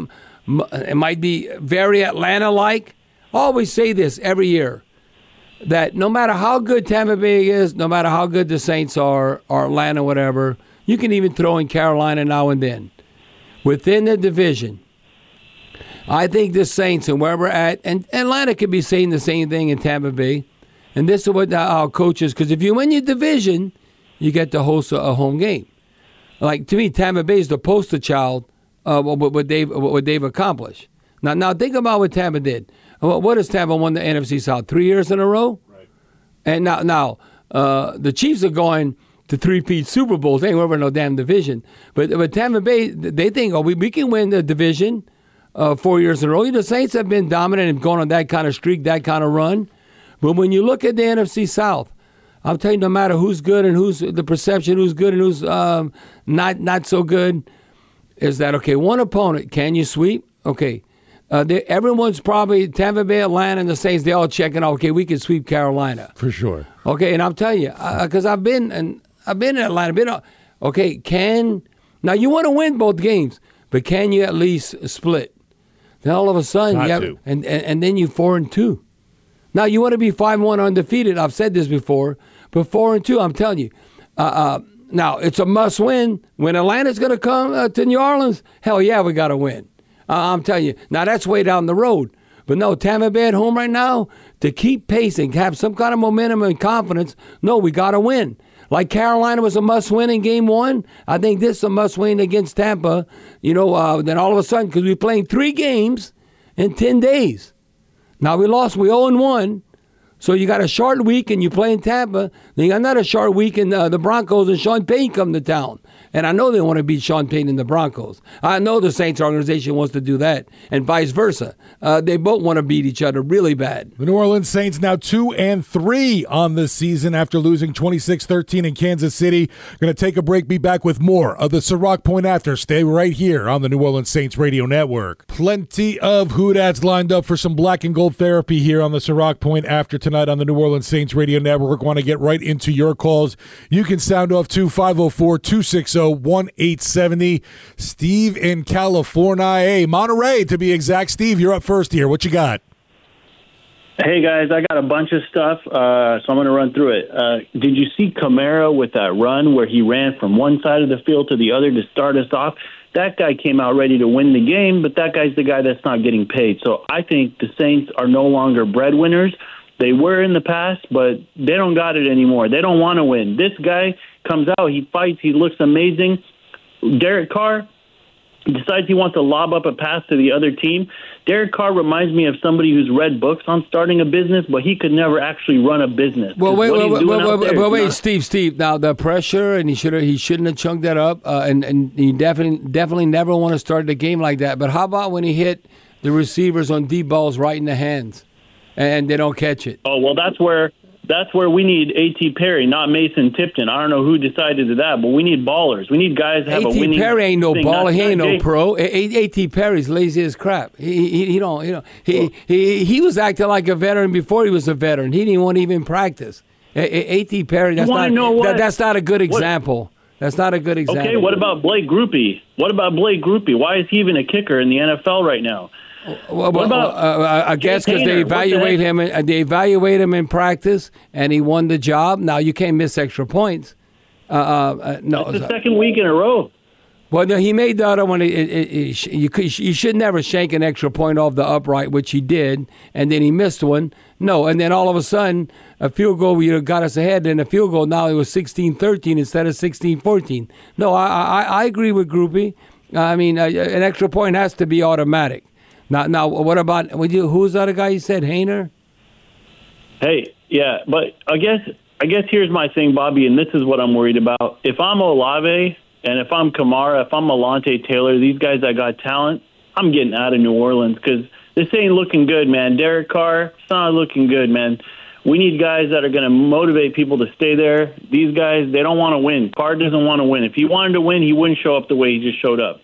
Atlanta-like. I always say this every year, that no matter how good Tampa Bay is, no matter how good the Saints are, or Atlanta, whatever, you can even throw in Carolina now and then. Within the division, I think the Saints and where we're at, and Atlanta could be saying the same thing in Tampa Bay. And this is what our coaches, because if you win your division, you get to host a home game. Like, to me, Tampa Bay is the poster child of what they've accomplished. Now think about what Tampa did. What has Tampa won the NFC South? 3 years in a row? Right. And now the Chiefs are going to 3-peat Super Bowls. They ain't over no damn division. But Tampa Bay, they think, we can win the division 4 years in a row. The Saints have been dominant and gone on that kind of streak, that kind of run. But when you look at the NFC South, I'll tell you, no matter who's good and who's the perception, who's good and who's not so good, is that, okay, one opponent, can you sweep? Okay. Everyone's probably, Tampa Bay, Atlanta, and the Saints, they all checking out, okay, we can sweep Carolina. For sure. Okay, and I'm telling you, because I've been in Atlanta, now you want to win both games, but can you at least split? Then all of a sudden, and then you 4-2. Now, you want to be 5-1 undefeated. I've said this before, but 4-2, I'm telling you. Now, it's a must-win. When Atlanta's going to come to New Orleans, hell yeah, we got to win. I'm telling you. Now, that's way down the road. But no, Tampa Bay at home right now, to keep pacing, have some kind of momentum and confidence, no, we got to win. Like Carolina was a must-win in Game 1, I think this is a must-win against Tampa. Then all of a sudden, because we're playing 3 games in 10 days. Now, we 0-1. So you got a short week and you play in Tampa. Then you got another short week and the Broncos and Sean Payton come to town. And I know they want to beat Sean Payton and the Broncos. I know the Saints organization wants to do that, and vice versa. They both want to beat each other really bad. The New Orleans Saints now 2-3 on the season after losing 26-13 in Kansas City. Going to take a break, be back with more of the Ciroc Point After. Stay right here on the New Orleans Saints Radio Network. Plenty of Who-Dats lined up for some black and gold therapy here on the Ciroc Point After tonight on the New Orleans Saints Radio Network. Want to get right into your calls. You can sound off to 504-260-1870. Steve in California, Monterey to be exact. Steve, you're up first here. What you got? Hey, guys, I got a bunch of stuff, so I'm going to run through it. Did you see Kamara with that run where he ran from one side of the field to the other to start us off? That guy came out ready to win the game, but that guy's the guy that's not getting paid. So I think the Saints are no longer breadwinners. They were in the past, but they don't got it anymore. They don't want to win. This guy comes out, he fights, he looks amazing. Derek Carr decides he wants to lob up a pass to the other team. Derek Carr reminds me of somebody who's read books on starting a business, but he could never actually run a business. Well, wait, Steve. Now the pressure, and he shouldn't have chunked that up, and he definitely never want to start the game like that. But how about when he hit the receivers on deep balls right in the hands, and they don't catch it? Oh well, that's where we need A.T. Perry, not Mason Tipton. I don't know who decided to that, but we need ballers. We need guys that have a winning. A.T. Perry ain't no baller. He ain't no pro. A.T. Perry's lazy as crap. He was acting like a veteran before he was a veteran. He didn't want to even practice. A.T. Perry, that's not a good example. That's not a good example. Okay, what about Blake Grupe? Why is he even a kicker in the NFL right now? I guess because they evaluate him. They evaluate him in practice, and he won the job. Now you can't miss extra points. No, it's the second week in a row. Well, no, he made the other one. You should never shank an extra point off the upright, which he did, and then he missed one. No, and then all of a sudden, a field goal got us ahead, and a field goal now it was 16-13 instead of 16-14. No, I agree with Grupe. I mean, an extra point has to be automatic. Now, what about who's the other guy you said, Hainer? Hey, yeah, but I guess here's my thing, Bobby, and this is what I'm worried about. If I'm Olave and if I'm Kamara, if I'm Alontae Taylor, these guys that got talent, I'm getting out of New Orleans because this ain't looking good, man. Derek Carr, it's not looking good, man. We need guys that are going to motivate people to stay there. These guys, they don't want to win. Carr doesn't want to win. If he wanted to win, he wouldn't show up the way he just showed up.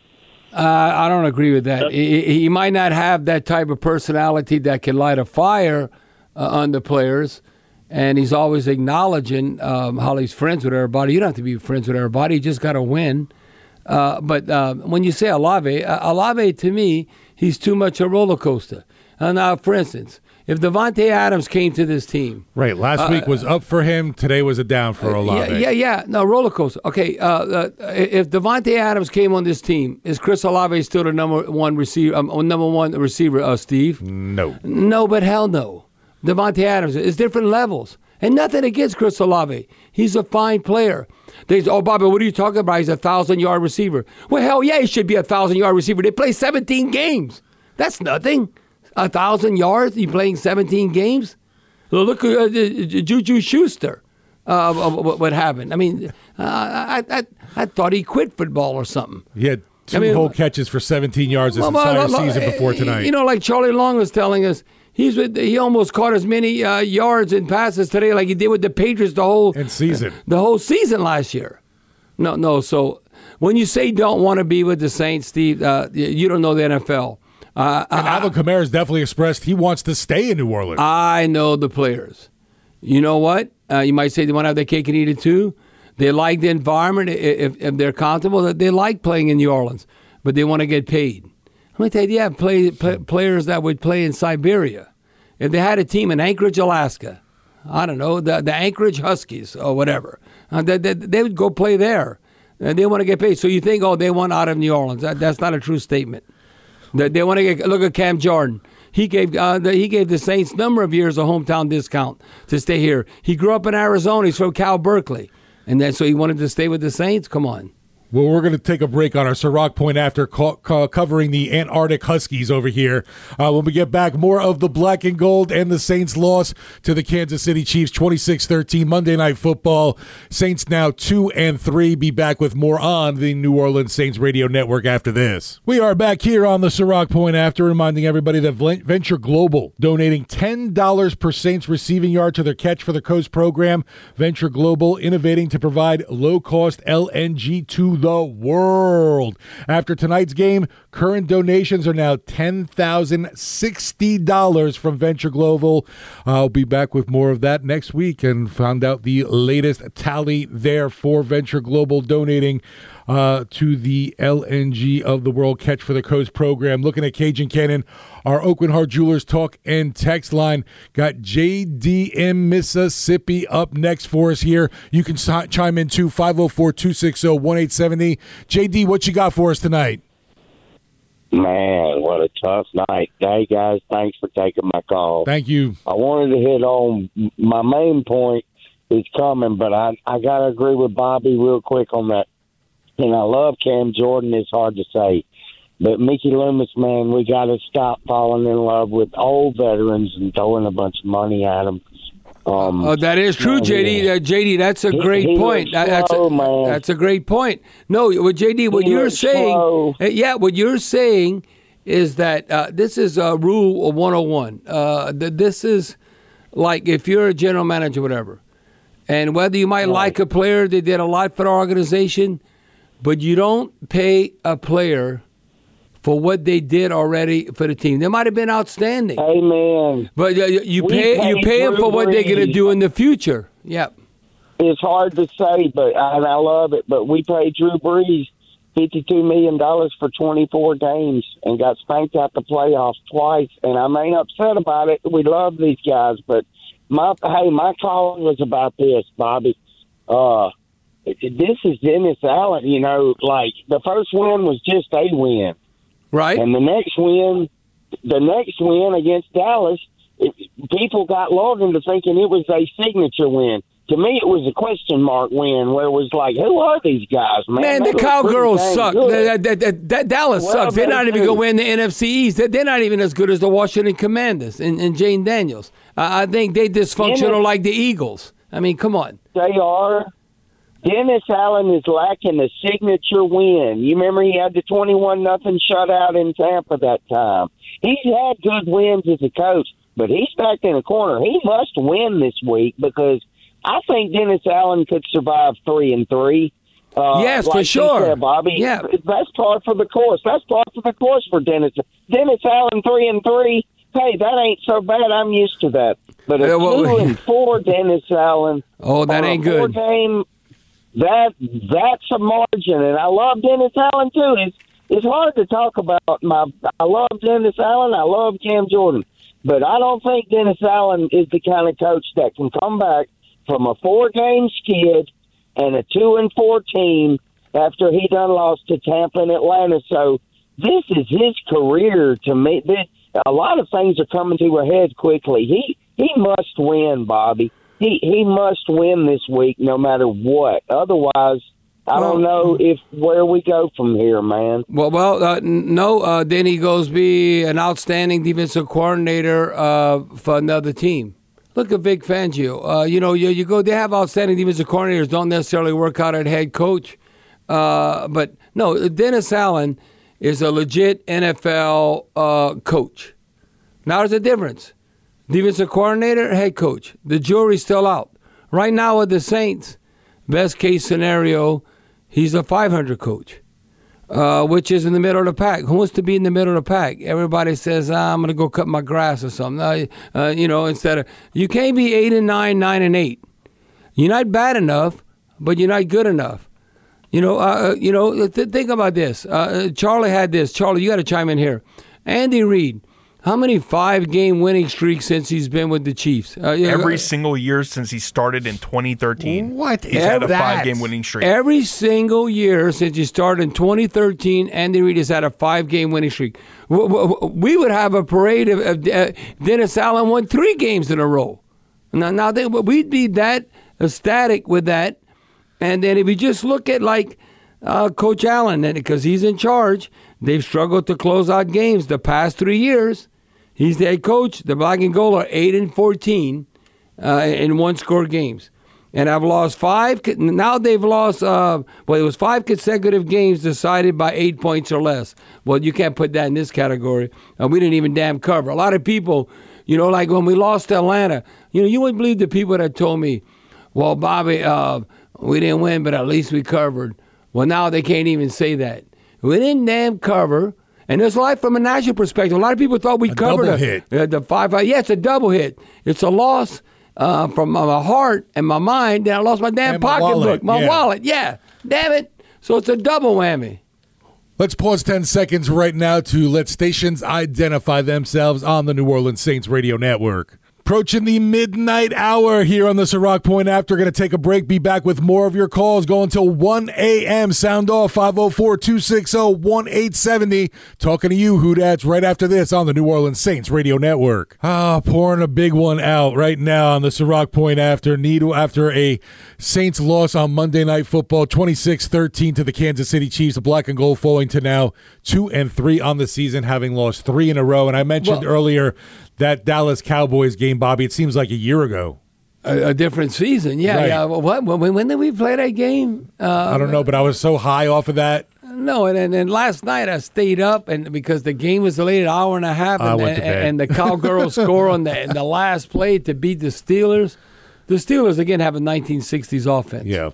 I don't agree with that. He might not have that type of personality that can light a fire on the players, and he's always acknowledging how he's friends with everybody. You don't have to be friends with everybody. You just got to win. But when you say Olave, to me, he's too much a roller coaster. Now, for instance, if Davante Adams came to this team. Right. Last week was up for him. Today was a down for Olave. Yeah. No, roller coaster. Okay. If Davante Adams came on this team, is Chris Olave still the number one receiver, Steve? No. No, but hell no. Davante Adams is different levels. And nothing against Chris Olave. He's a fine player. Bobby, what are you talking about? He's a 1,000-yard receiver. Well, hell yeah, he should be a 1,000-yard receiver. They play 17 games. That's nothing. 1,000 yards? He playing 17 games? Look at Juju Schuster. What happened? I mean, I thought he quit football or something. He had two whole catches for 17 yards this entire season before tonight. You know, like Charlie Long was telling us, he almost caught as many yards and passes today like he did with the Patriots the whole season last year. No. So when you say don't want to be with the Saints, Steve, you don't know the NFL. Alvin Kamara has definitely expressed he wants to stay in New Orleans. I know the players. You know what? You might say they want to have their cake and eat it too. They like the environment. If they're comfortable, they like playing in New Orleans, but they want to get paid. Let me tell you, you have players that would play in Siberia. if they had a team in Anchorage, Alaska, I don't know, the Anchorage Huskies or whatever, they would go play there. And they want to get paid. So you think, they want out of New Orleans. That's not a true statement. They want to look at Cam Jordan. He gave the Saints a number of years a hometown discount to stay here. He grew up in Arizona. He's from Cal Berkeley. And then so he wanted to stay with the Saints? Come on. Well, we're going to take a break on our Ciroc Point after covering the Antarctic Huskies over here. When we get back, more of the black and gold and the Saints' loss to the Kansas City Chiefs, 26-13, Monday Night Football. Saints now 2-3. Be back with more on the New Orleans Saints Radio Network after this. We are back here on the Ciroc Point after, reminding everybody that Venture Global donating $10 per Saints receiving yard to their Catch for the Coast program. Venture Global innovating to provide low-cost LNG to the world. After tonight's game, current donations are now $10,060 from Venture Global. I'll be back with more of that next week and found out the latest tally there for Venture Global donating to the LNG of the World Catch for the Coast program. Looking at Cajun Cannon, our Oakland Heart Jewelers talk and text line. Got JDM Mississippi up next for us here. You can chime in too, 504-260-1870. JD, what you got for us tonight? Man, what a tough night. Hey, guys, thanks for taking my call. Thank you. I wanted to hit on my main point is coming, but I got to agree with Bobby real quick on that. And I love Cam Jordan. It's hard to say. But Mickey Loomis, man, we got to stop falling in love with old veterans and throwing a bunch of money at them. That is true, JD. JD, that's a great point. That's a great point. No, JD, what you're saying, what you're saying is that this is Rule 101. This is like if you're a general manager, whatever, and whether you might like a player, they did a lot for the organization, but you don't pay a player for what they did already for the team. They might have been outstanding. Amen. But you pay them for what they're going to do in the future. Yep. It's hard to say, but and I love it. But we paid Drew Brees $52 million for 24 games and got spanked out the playoffs twice. And I'm ain't upset about it. We love these guys. But my call was about this, Bobby. This is Dennis Allen. You know, like the first win was just a win. Right. And the next win against Dallas, people got lulled into thinking it was a signature win. To me, it was a question mark win where it was like, who are these guys, man? Man, the Cowgirls suck. Dallas sucks. They're not even going to win the NFC East. They're not even as good as the Washington Commanders and Jane Daniels. I think they dysfunctional like the Eagles. I mean, come on. They are. Dennis Allen is lacking a signature win. You remember he had the 21-0 shutout in Tampa that time. He's had good wins as a coach, but he's back in the corner. He must win this week because I think Dennis Allen could survive 3-3. Yes, like for sure, said, Bobby. Yeah, that's par for the course. That's par for the course for Dennis. Dennis Allen 3-3. Hey, that ain't so bad. I'm used to that. But a 2-4 Dennis Allen. Oh, that ain't good. 4-game. That's a margin, and I love Dennis Allen too. It's hard to talk about I love Dennis Allen. I love Cam Jordan, but I don't think Dennis Allen is the kind of coach that can come back from a 4-game skid and a 2-4 team after he done lost to Tampa and Atlanta. So this is his career to me. A lot of things are coming to a head quickly. He must win, Bobby. He must win this week no matter what. Otherwise, I don't know where we go from here, man. Then he goes be an outstanding defensive coordinator for another team. Look at Vic Fangio. You go. They have outstanding defensive coordinators. Don't necessarily work out at head coach. But no, Dennis Allen is a legit NFL coach. Now there's a difference. Defensive coordinator, head coach. The jury's still out. Right now with the Saints, best case scenario, he's a 500 coach, which is in the middle of the pack. Who wants to be in the middle of the pack? Everybody says, I'm going to go cut my grass or something. Instead of, you can't be 8-9, 9-8. You're not bad enough, but you're not good enough. Think about this. Charlie had this. Charlie, you got to chime in here. Andy Reid. How many 5-game winning streaks since he's been with the Chiefs? Every single year since he started in 2013. What? He's had a 5-game winning streak. Every single year since he started in 2013, Andy Reid has had a 5-game winning streak. We would have a parade of Dennis Allen won 3 games in a row. Now we'd be that ecstatic with that. And then if you just look at like Coach Allen, because he's in charge, they've struggled to close out games the past 3 years. He's the head coach. The Black and Gold are 8-14 in one-score games. And I've lost 5. Now they've lost, it was 5 consecutive games decided by 8 points or less. Well, you can't put that in this category. We didn't even damn cover. A lot of people, like when we lost to Atlanta, you wouldn't believe the people that told me, well, Bobby, we didn't win, but at least we covered. Well, now they can't even say that. We didn't damn cover. And there's a lot from a national perspective. A lot of people thought we covered the 5-5. Yeah, it's a double hit. It's a loss from my heart and my mind. Then I lost my damn pocketbook, my wallet. Yeah, damn it. So it's a double whammy. Let's pause 10 seconds right now to let stations identify themselves on the New Orleans Saints Radio Network. Approaching the midnight hour here on the Ciroc Point After. Going to take a break. Be back with more of your calls going till 1 a.m. Sound off 504-260-1870. Talking to you, Who-Dats, right after this on the New Orleans Saints Radio Network. Pouring a big one out right now on the Ciroc Point After. After a Saints loss on Monday Night Football, 26-13 to the Kansas City Chiefs. The Black and Gold falling to now 2-3 on the season, having lost 3 in a row. And I mentioned earlier that Dallas Cowboys game, Bobby, it seems like a year ago. A different season, yeah. Right. Yeah. When did we play that game? I don't know, but I was so high off of that. No, and then last night I stayed up, and because the game was delayed an hour and a half, and the Cowgirls score on the last play to beat the Steelers. The Steelers, again, have a 1960s offense. Yeah.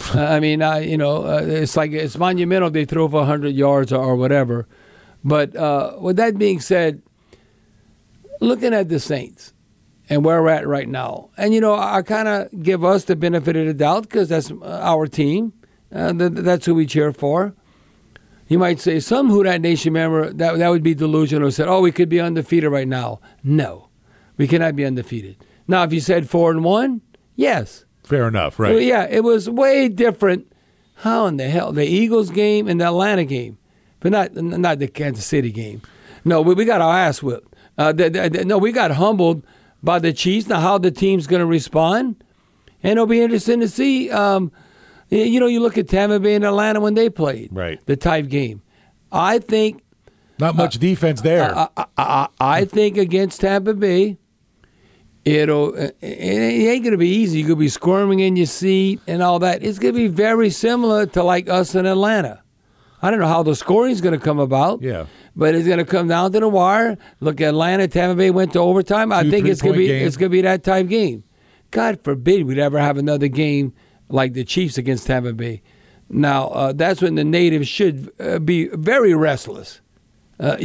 It's like it's monumental they throw for 100 yards or whatever. But with that being said, looking at the Saints and where we're at right now, and, I kind of give us the benefit of the doubt because that's our team. That's who we cheer for. You might say, some Who-Dat Nation member, that would be delusional, said, we could be undefeated right now. No, we cannot be undefeated. Now, if you said 4-1, yes. Fair enough, right? Well, yeah, it was way different. How in the hell? The Eagles game and the Atlanta game, but not the Kansas City game. No, we got our ass whipped. No, we got humbled by the Chiefs. Now, how the team's going to respond, and it'll be interesting to see. You look at Tampa Bay and Atlanta when they played, right? The type game. I think not much defense there. I think against Tampa Bay, it ain't going to be easy. You're going to be squirming in your seat and all that. It's going to be very similar to like us in Atlanta. I don't know how the scoring is going to come about. Yeah. But it's going to come down to the wire. Look, Atlanta, Tampa Bay went to overtime. I think it's going to be that type game. God forbid we'd ever have another game like the Chiefs against Tampa Bay. Now, that's when the natives should be very restless. But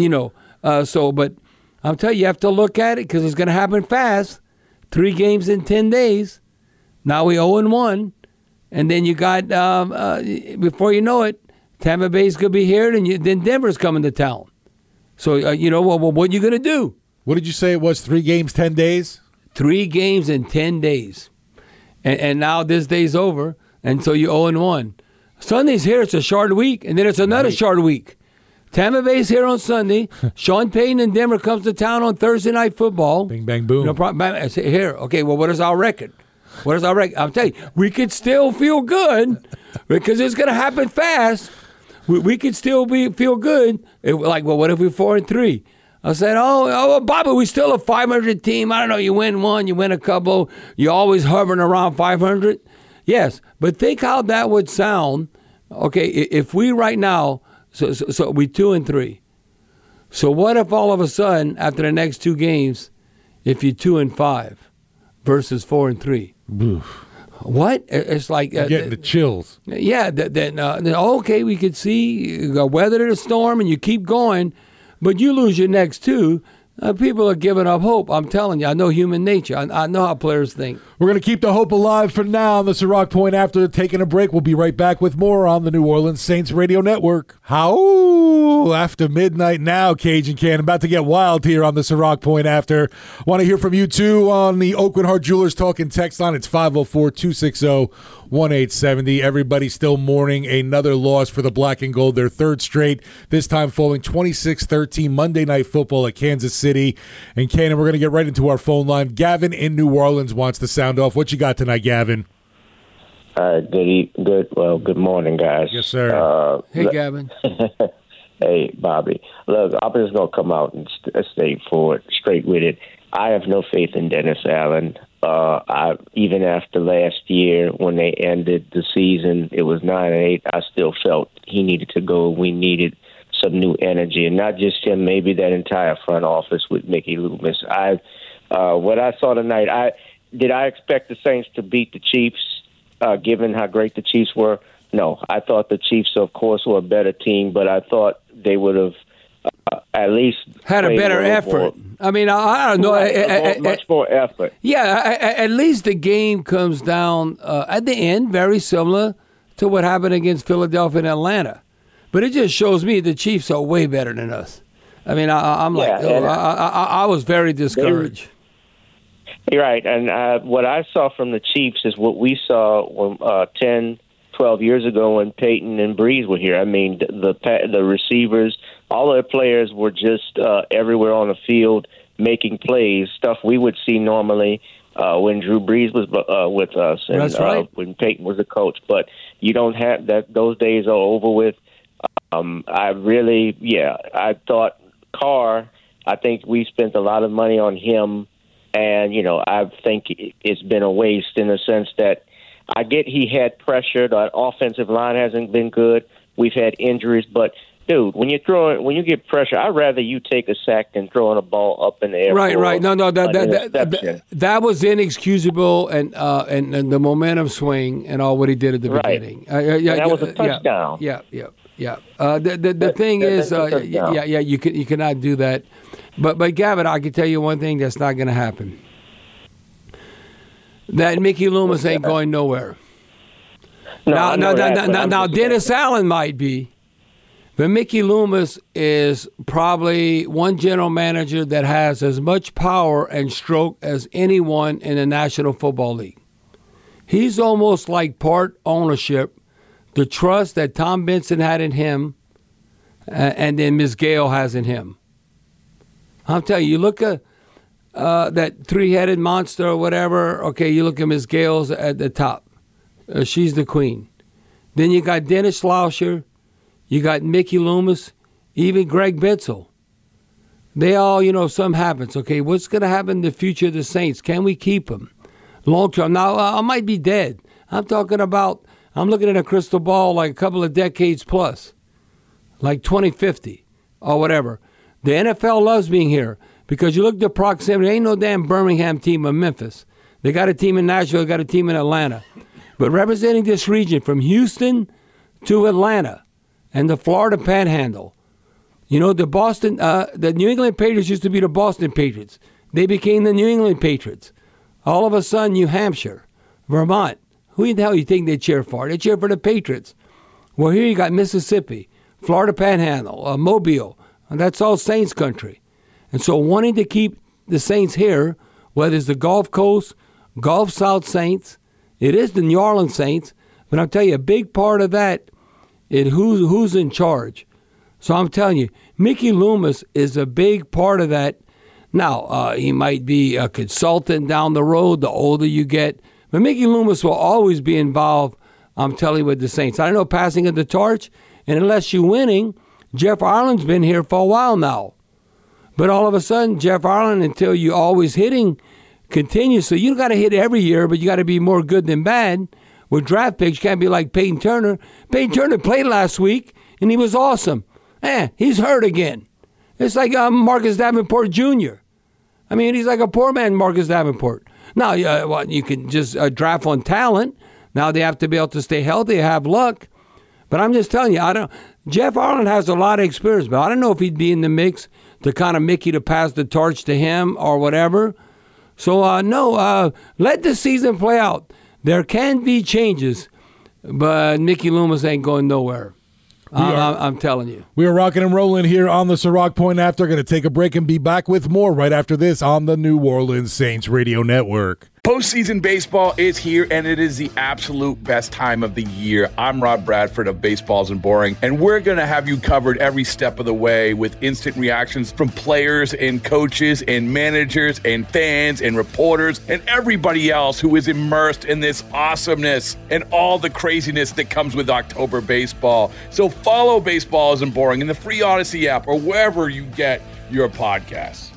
I'm telling you have to look at it because it's going to happen fast. 3 games in 10 days. Now we 0-1. And then you got, before you know it, Tampa Bay's going to be here, and then Denver's coming to town. So, what are you going to do? What did you say it was, 3 games, 10 days? 3 games in 10 days. And now this day's over, and so you're 0-1. Sunday's here, it's a short week, and then it's another short week. Tampa Bay's here on Sunday. Sean Payton in Denver comes to town on Thursday Night Football. Bing, bang, boom. No problem. I say, here, okay, well, what is our record? I'm telling you, we could still feel good because it's going to happen fast. We could still feel good. What if we're 4-3? I said, Bobby, we still a 500 team. I don't know, you win 1, you win a couple. You're always hovering around 500. Yes, but think how that would sound. Okay, if we right now, so we 2-3. So what if all of a sudden, after the next 2 games, if you're 2-5 versus 4-3? Oof. What? It's like getting the chills. Yeah. Then okay, we could see you got weather the storm and you keep going, but you lose your next 2. People are giving up hope. I'm telling you, I know human nature. I know how players think. We're going to keep the hope alive for now on the Ciroc Point after taking a break. We'll be right back with more on the New Orleans Saints Radio Network. How? Ooh, after midnight now, Cajun Can. About to get wild here on the Ciroc Point After. Want to hear from you, too, on the Oakland Heart Jewelers Talking text line. It's 504-260-1870. Everybody still mourning another loss for the Black and Gold, their third straight, this time falling 26-13 Monday Night Football at Kansas City. And, Cannon, we're going to get right into our phone line. Gavin in New Orleans wants to sound off. What you got tonight, Gavin? Good morning, guys. Yes, sir. Hey, Gavin. Hey, Bobby. Look, I'm just going to come out and stay forward, straight with it. I have no faith in Dennis Allen. Even after last year, when they ended the season, it was 9-8. I still felt he needed to go. We needed some new energy, and not just him, maybe that entire front office with Mickey Loomis. What I saw tonight, I expect the Saints to beat the Chiefs, given how great the Chiefs were? No. I thought the Chiefs, of course, were a better team, but I thought they would have at least had a better effort. I mean, I don't know. Much more effort. Yeah, at least the game comes down at the end, very similar to what happened against Philadelphia and Atlanta. But it just shows me the Chiefs are way better than us. I mean, I was very discouraged. You're right, and what I saw from the Chiefs is what we saw 10, 12 years ago when Peyton and Breeze were here. I mean, the receivers, all their players were just everywhere on the field making plays, stuff we would see normally when Drew Brees was with us and That's right. When Peyton was the coach. But you don't have that; those days are over with. I thought Carr. I think we spent a lot of money on him. And, I think it's been a waste in the sense that I get he had pressure. The offensive line hasn't been good. We've had injuries. But, dude, when you get pressure, I'd rather you take a sack than throwing a ball up in the air. Right. No, that was inexcusable, and the momentum swing and all what he did at the beginning. That was a touchdown. Yeah. The thing is, you cannot do that. But Gavin, I can tell you one thing that's not going to happen. That Mickey Loomis ain't going nowhere. Now, Dennis Allen might be, but Mickey Loomis is probably one general manager that has as much power and stroke as anyone in the National Football League. He's almost like part ownership, the trust that Tom Benson had in him, and then Ms. Gale has in him. I'm telling you, look at that three-headed monster or whatever. Okay, you look at Ms. Gale's at the top. She's the queen. Then you got Dennis Schlauscher. You got Mickey Loomis. Even Greg Bitzel. They all, something happens. Okay, what's going to happen in the future of the Saints? Can we keep them long term? Now, I might be dead. I'm looking at a crystal ball like a couple of decades plus, like 2050 or whatever. The NFL loves being here because you look at the proximity. There ain't no damn Birmingham team of Memphis. They got a team in Nashville. They got a team in Atlanta. But representing this region from Houston to Atlanta and the Florida Panhandle, the New England Patriots used to be the Boston Patriots. They became the New England Patriots. All of a sudden, New Hampshire, Vermont. Who the hell you think they cheer for? They cheer for the Patriots. Well, here you got Mississippi, Florida Panhandle, Mobile. And that's all Saints country. And so wanting to keep the Saints here, whether it's the Gulf Coast, Gulf South Saints, it is the New Orleans Saints, but I'll tell you, a big part of that is who's in charge. So I'm telling you, Mickey Loomis is a big part of that. Now, he might be a consultant down the road the older you get, but Mickey Loomis will always be involved, I'm telling you, with the Saints. I don't know, passing of the torch, and unless you're winning, Jeff Ireland's been here for a while now. But all of a sudden, Jeff Ireland, until you're always hitting continuously, you got to hit every year, but you got to be more good than bad. With draft picks, you can't be like Peyton Turner. Peyton Turner played last week, and he was awesome. He's hurt again. It's like Marcus Davenport Jr. I mean, he's like a poor man, Marcus Davenport. Now, you can just draft on talent. Now they have to be able to stay healthy, have luck. But I'm just telling you, Jeff Ireland has a lot of experience, but I don't know if he'd be in the mix to kind of Mickey to pass the torch to him or whatever. So, let the season play out. There can be changes, but Mickey Loomis ain't going nowhere. I'm telling you. We are rocking and rolling here on the Ciroc Point After. Going to take a break and be back with more right after this on the New Orleans Saints Radio Network. Postseason baseball is here, and it is the absolute best time of the year. I'm Rob Bradford of Baseballs and Boring, and we're going to have you covered every step of the way with instant reactions from players and coaches and managers and fans and reporters and everybody else who is immersed in this awesomeness and all the craziness that comes with October baseball. So follow Baseballs and Boring in the free Odyssey app or wherever you get your podcasts.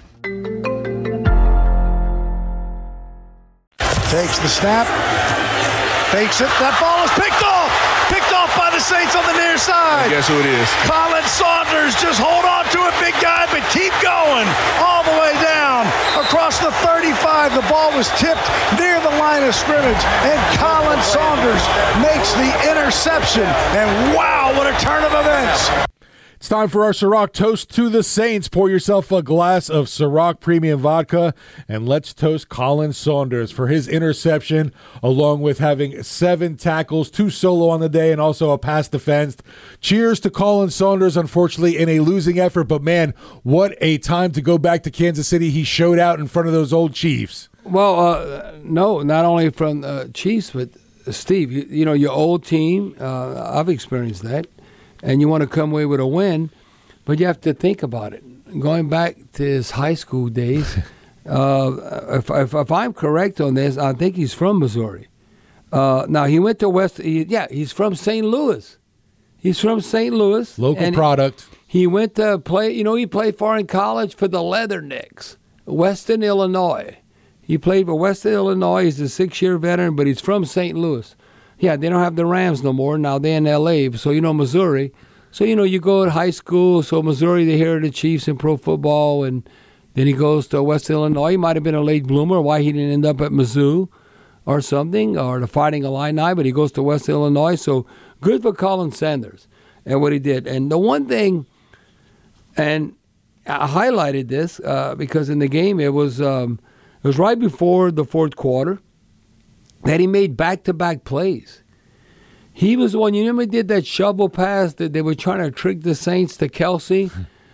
Takes the snap, fakes it, that ball is picked off by the Saints on the near side. Guess who it is? Colin Saunders, just hold on to it, big guy, but keep going all the way down across the 35. The ball was tipped near the line of scrimmage, and Colin Saunders makes the interception, and wow, what a turn of events. It's time for our Ciroc Toast to the Saints. Pour yourself a glass of Ciroc Premium Vodka, and let's toast Colin Saunders for his interception, along with having 7 tackles, 2 solo on the day, and also a pass defense. Cheers to Colin Saunders, unfortunately, in a losing effort, but man, what a time to go back to Kansas City. He showed out in front of those old Chiefs. Well, no, not only from Chiefs, but Steve, you know, your old team, I've experienced that. And you want to come away with a win, but you have to think about it. Going back to his high school days, if I'm correct on this, I think he's from Missouri. Now, he went to he's from St. Louis. He's from St. Louis. Local product. He went to play, he played in college for the Leathernecks, Western Illinois. He played for Western Illinois. He's a 6-year veteran, but he's from St. Louis. Yeah, they don't have the Rams no more. Now they're in L.A., so Missouri. So, you go to high school, so Missouri, they hear the Chiefs in pro football, and then he goes to West Illinois. He might have been a late bloomer, why he didn't end up at Mizzou or something, or the Fighting Illini, but he goes to West Illinois. So good for Colin Saunders and what he did. And the one thing, and I highlighted this because in the game it was right before the fourth quarter, that he made back-to-back plays. He was the one, you remember he did that shovel pass that they were trying to trick the Saints to Kelsey?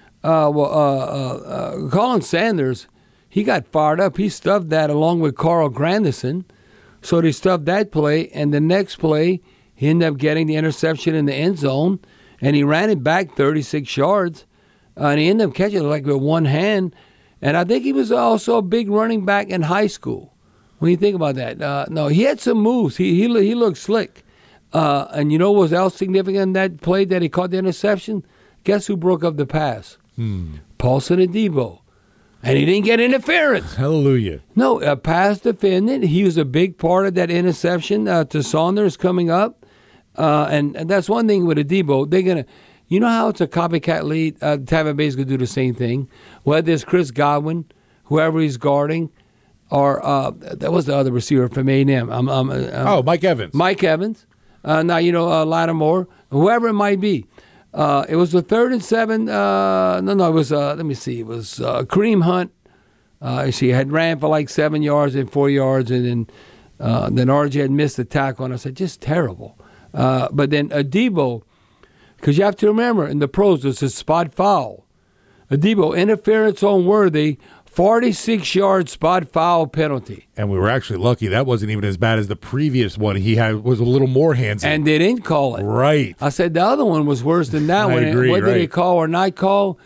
Colin Saunders, he got fired up. He stuffed that along with Carl Granderson. So they stuffed that play, and the next play, he ended up getting the interception in the end zone, and he ran it back 36 yards, and he ended up catching it like with one hand. And I think he was also a big running back in high school. When you think about that, no, he had some moves. He looked slick. And you know what was else significant in that play that he caught the interception? Guess who broke up the pass? Paulson Adebo. And he didn't get interference. Hallelujah. No, a pass defendant. He was a big part of that interception to Saunders coming up. And that's one thing with Adebo. They're going to, you know how it's a copycat lead? Tampa Bay's going to do the same thing. Whether it's Chris Godwin, whoever he's guarding, or that was the other receiver from A&M. Mike Evans. Mike Evans. Now, Lattimore, whoever it might be. It was the 3rd and 7. It was, let me see. It was Kareem Hunt. She had ran for like 7 yards and 4 yards, and then RJ had missed the tackle, and I said, just terrible. But then Adebo, because you have to remember, in the pros, it's a spot foul. Adebo, interference on Worthy, 46-yard spot foul penalty. And we were actually lucky that wasn't even as bad as the previous one. He was a little more handsy. And they didn't call it. Right. I said the other one was worse than that one. Agree, whether they call or not call,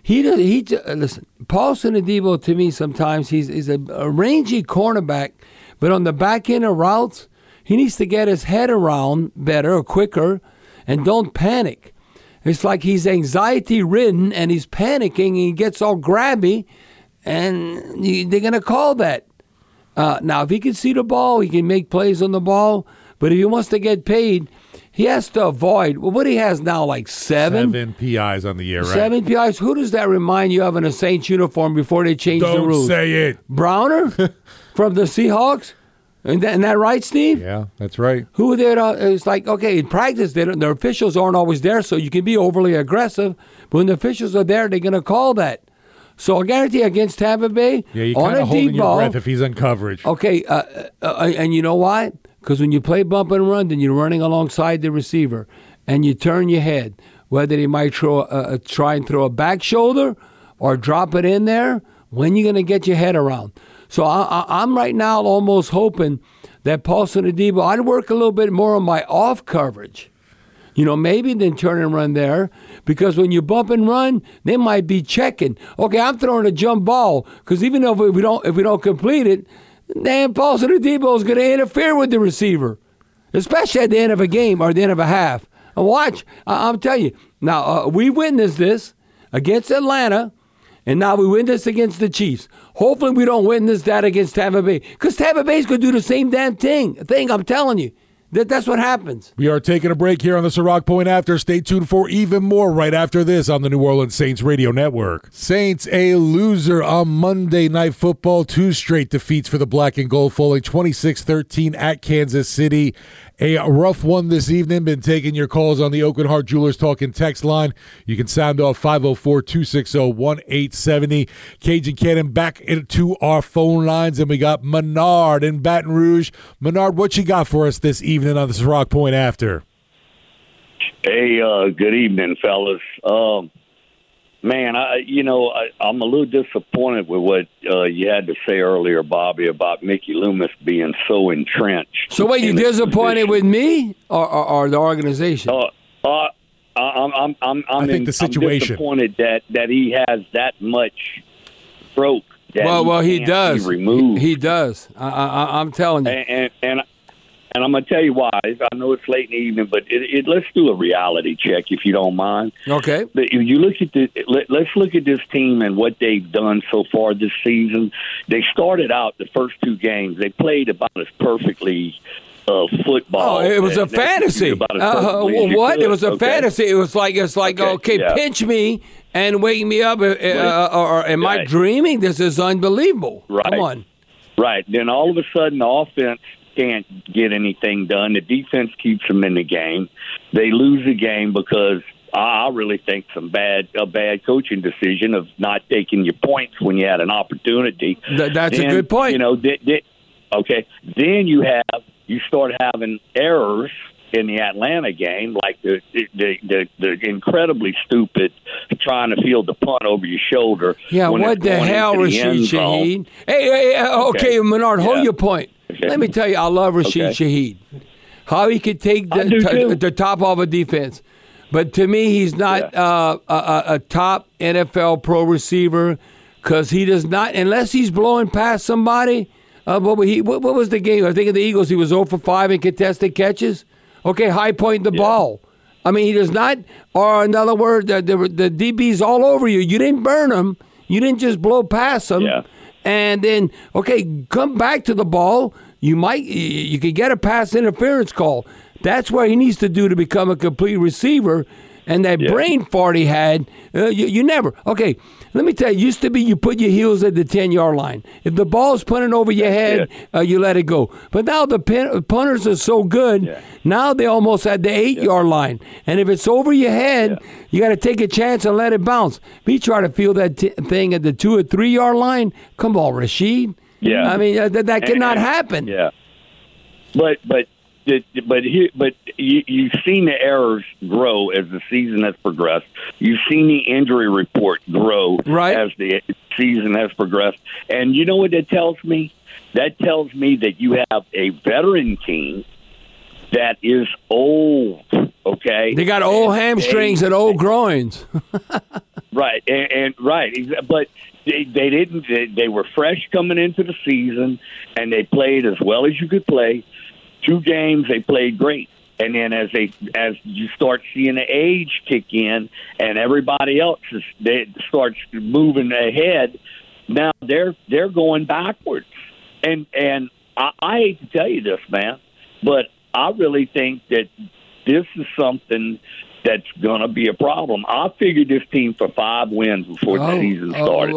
listen, Paulson Adebo, to me, sometimes he's a rangy cornerback, but on the back end of routes, he needs to get his head around better or quicker and don't panic. It's like he's anxiety-ridden and he's panicking and he gets all grabby, and they're going to call that. Now, if he can see the ball, he can make plays on the ball, but if he wants to get paid, he has to avoid what he has now, like 7 PIs on the year, right? 7 PIs. Who does that remind you of in a Saints uniform before they changed the rules? Don't say it. Browner from the Seahawks? Isn't that right, Steve? Yeah, that's right. Who were there? It's like, okay, in practice, the officials aren't always there, so you can be overly aggressive. But when the officials are there, they're going to call that. So I guarantee against Tampa Bay, yeah, you on kind a of holding deep your ball, breath if he's in coverage. Okay, and you know why? Because when you play bump and run, then you're running alongside the receiver, and you turn your head. whether he might try and throw a back shoulder or drop it in there. When you going to get your head around? So I'm right now almost hoping that Paulson Adebo, I'd work a little bit more on my off coverage. Maybe then turn and run there, because when you bump and run, they might be checking. Okay, I'm throwing a jump ball, because even though if we don't complete it, then Paulson Adebo is going to interfere with the receiver, especially at the end of a game or the end of a half. And watch, I'm telling you. Now, we witnessed this against Atlanta, and now we witnessed against the Chiefs. Hopefully we don't witness that against Tampa Bay, because Tampa Bay's going to do the same damn thing, I'm telling you. That's what happens. We are taking a break here on the Ciroc Point After. Stay tuned for even more right after this on the New Orleans Saints Radio Network. Saints a loser on Monday Night Football. 2 straight defeats for the black and gold, falling 26-13 at Kansas City. A rough one this evening. Been taking your calls on the Oakland Heart Jewelers Talking text line. You can sound off 504-260-1870. Cajun Cannon back into our phone lines, and we got Menard in Baton Rouge. Menard, what you got for us this evening on the Ciroc Point After? Hey, good evening, fellas. Man, I'm a little disappointed with what you had to say earlier, Bobby, about Mickey Loomis being so entrenched. So, wait, you disappointed with me or the organization? I think the situation. I'm disappointed that he has that much stroke. Well, he does. He does. I'm telling you. And I'm going to tell you why. I know it's late in the evening, but let's do a reality check, if you don't mind. Okay. You look at let's look at this team and what they've done so far this season. They started out the first 2 games. They played about as perfectly football. Oh, it was a fantasy. What? It was a fantasy. It was like pinch me and wake me up. Or am I dreaming? This is unbelievable. Right. Come on. Right. Then all of a sudden, the offense can't get anything done. The defense keeps them in the game. They lose the game because I really think a bad coaching decision of not taking your points when you had an opportunity. That's a good point. Okay. Then you start having errors in the Atlanta game, like the incredibly stupid trying to field the punt over your shoulder. Yeah, what the hell, Rashid Shaheed? Hey, okay, Menard, hold your point. Okay. Let me tell you, I love Rashid Shaheed. How he could take the top off a defense. But to me, he's not a top NFL pro receiver, because he does not, unless he's blowing past somebody. What was the game? I think of the Eagles, he was 0 for 5 in contested catches. Okay, high point the ball. I mean, he does not, or in other words, the DB's all over you. You didn't burn them. You didn't just blow past them. Yeah. And then, come back to the ball. You could get a pass interference call. That's what he needs to do to become a complete receiver. And that brain fart he had, you never. Okay, let me tell you, used to be you put your heels at the 10-yard line. If the ball's punting over your head, you let it go. But now the punters are so good, now they're almost at the 8-yard line. And if it's over your head, you got to take a chance and let it bounce. If you try to field that thing at the 2 or 3-yard line, come on, Rashid. Yeah. I mean, that cannot happen. Yeah. But you've seen the errors grow as the season has progressed. You've seen the injury report grow as the season has progressed. And you know what that tells me? That tells me that you have a veteran team that is old, okay? They got old hamstrings and old groins. Right, but they didn't. They were fresh coming into the season, and they played as well as you could play. 2 games they played great, and then as you start seeing the age kick in, and everybody else starts moving ahead, now they're going backwards. And I hate to tell you this, man, but I really think that this is something that's going to be a problem. I figured this team for 5 wins before the season started.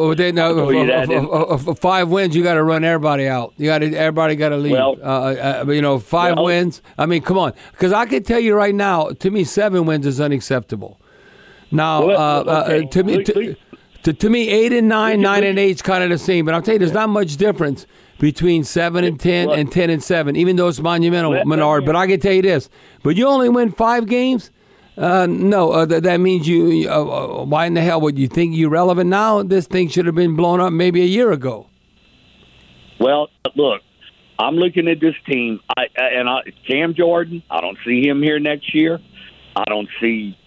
5 wins, you got to run everybody out. Everybody got to leave. 5 wins. I mean, come on, because I can tell you right now, to me, 7 wins is unacceptable. Now, to me, 8 and 9, 9 and 8 is kind of the same. But I'll tell you, there's not much difference between 7 and 10 and 10 and 7, even though it's monumental, Menard. But I can tell you this: but you only win 5 games. No, that means you. Why in the hell would you think you're relevant now? This thing should have been blown up maybe a year ago. Well, look, I'm looking at this team, Cam Jordan. I don't see him here next year. I don't see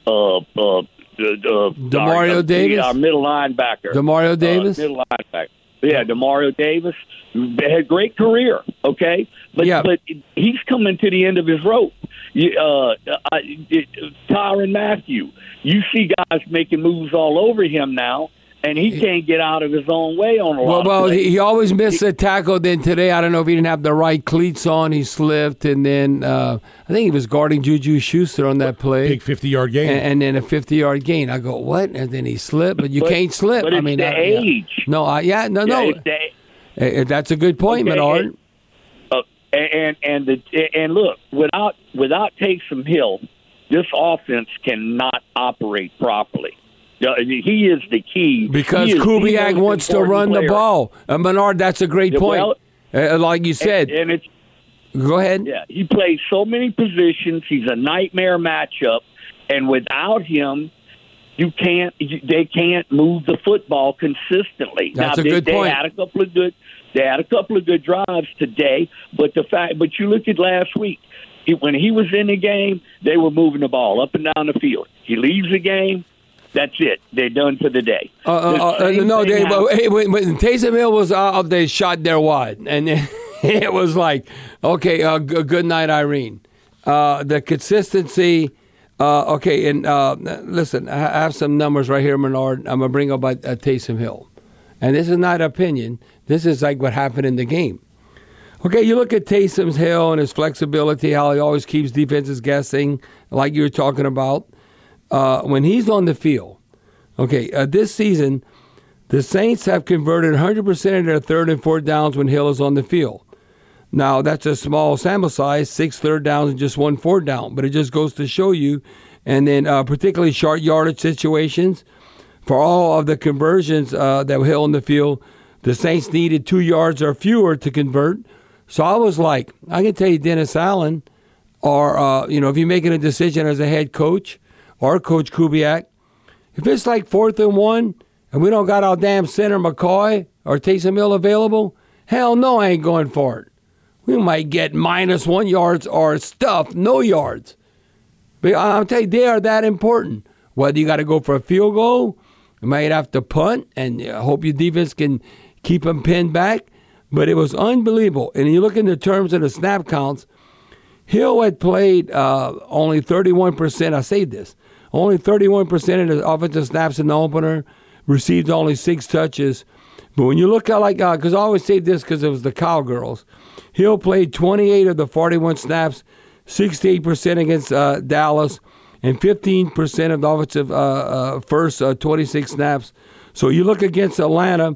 Demario Davis, our middle linebacker. Demario Davis, middle linebacker. Yeah, Demario Davis had a great career. Okay, but he's coming to the end of his rope. Tyrann Mathieu. You see guys making moves all over him now. And he can't get out of his own way on a lot. Well, of plays. he always missed a tackle. Then today, I don't know if he didn't have the right cleats on. He slipped, and then I think he was guarding Juju Schuster on that play. Big 50-yard gain. And then a 50-yard gain. I go, what? And then he slipped, but you can't slip. But it's the age. No. That's a good point, Menard. And look, without Taysom Hill, this offense cannot operate properly. He is the key. Because Kubiak wants to run the ball. Menard, that's a great point. Like you said. And it's, go ahead. Yeah, he plays so many positions. He's a nightmare matchup. And without him, they can't move the football consistently. That's a good point. They had a couple of good drives today, but you look at last week. When he was in the game, they were moving the ball up and down the field. He leaves the game. That's it. They're done for the day. When Taysom Hill was out, they shot their wide. And it was like, okay, good night, Irene. The consistency, listen, I have some numbers right here, Menard. I'm going to bring up Taysom Hill. And this is not opinion. This is like what happened in the game. Okay, you look at Taysom Hill and his flexibility, how he always keeps defenses guessing, like you were talking about. When he's on the field, this season, the Saints have converted 100% of their third and fourth downs when Hill is on the field. Now, that's a small sample size, 6 third downs and just 1 fourth down, but it just goes to show you. And then particularly short yardage situations, for all of the conversions that were Hill on the field, the Saints needed 2 yards or fewer to convert. So I was like, I can tell you Dennis Allen, or, if you're making a decision as a head coach, or Coach Kubiak, if it's like 4th and 1 and we don't got our damn center McCoy or Taysom Hill available, hell no, I ain't going for it. We might get -1 yards or stuff, no yards. But I'll tell you, they are that important. Whether you got to go for a field goal, you might have to punt, and hope your defense can keep them pinned back. But it was unbelievable. And you look in the terms of the snap counts, Hill had played only 31%. I say this. Only 31% of the offensive snaps in the opener, received only 6 touches. But when you look at because I always say this because it was the Cowgirls, Hill played 28 of the 41 snaps, 68% against Dallas, and 15% of the offensive first 26 snaps. So you look against Atlanta,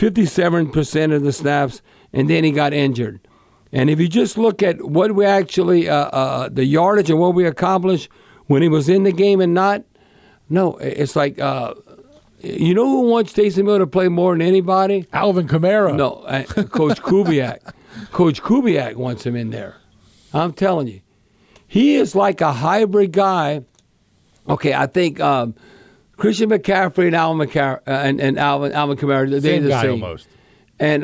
57% of the snaps, and then he got injured. And if you just look at what we actually, the yardage and what we accomplished when he was in the game and not, it's like, you know who wants Taysom Hill to play more than anybody? Alvin Kamara. No, Coach Kubiak. Coach Kubiak wants him in there. I'm telling you. He is like a hybrid guy. Okay, I think Christian McCaffrey and Alvin Kamara, they're same the guy same. Almost. And,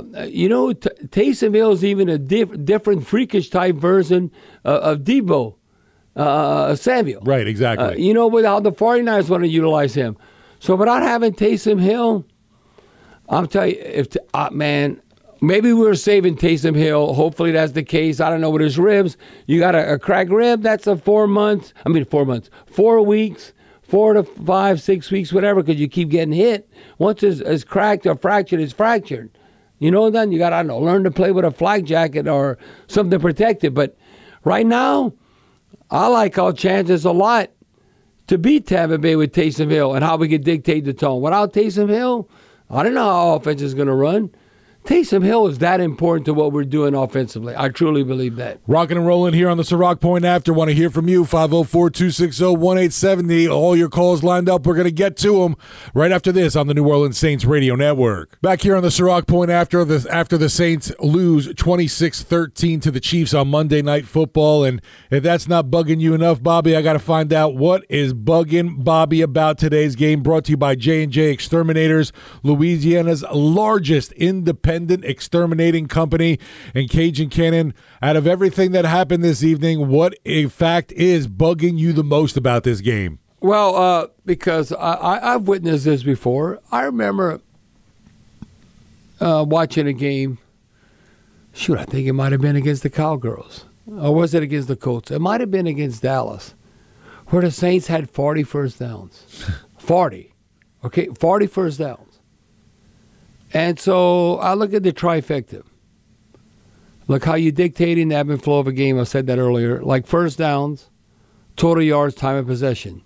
Taysom Hill is even a different freakish type version of Debo Samuel. Right, exactly. With how the 49ers want to utilize him. So without having Taysom Hill, I'm telling you, maybe we were saving Taysom Hill. Hopefully that's the case. I don't know with his ribs. You got a cracked rib, that's 4 months. 4 weeks. 4 to 5, 6 weeks, whatever, because you keep getting hit. Once it's cracked or fractured, it's fractured. Then you got to learn to play with a flak jacket or something protected. But right now, I like our chances a lot to beat Tampa Bay with Taysom Hill and how we could dictate the tone. Without Taysom Hill, I don't know how offense is going to run. Taysom Hill is that important to what we're doing offensively. I truly believe that. Rocking and rolling here on the Ciroc Point After. Want to hear from you, 504-260-1870. All your calls lined up. We're going to get to them right after this on the New Orleans Saints Radio Network. Back here on the Ciroc Point After the Saints lose 26-13 to the Chiefs on Monday Night Football. And if that's not bugging you enough, Bobby, I got to find out what is bugging Bobby about today's game. Brought to you by J&J Exterminators, Louisiana's largest independent exterminating company. And Cajun Cannon, out of everything that happened this evening, what in fact is bugging you the most about this game? Well, because I've witnessed this before. I remember watching a game. Shoot, I think it might have been against the Cowgirls. Or was it against the Colts? It might have been against Dallas, where the Saints had 40 first downs. 40. Okay, 40 first downs. And so I look at the trifecta. Look how you dictating the ebb and flow of a game. I said that earlier. Like first downs, total yards, time of possession.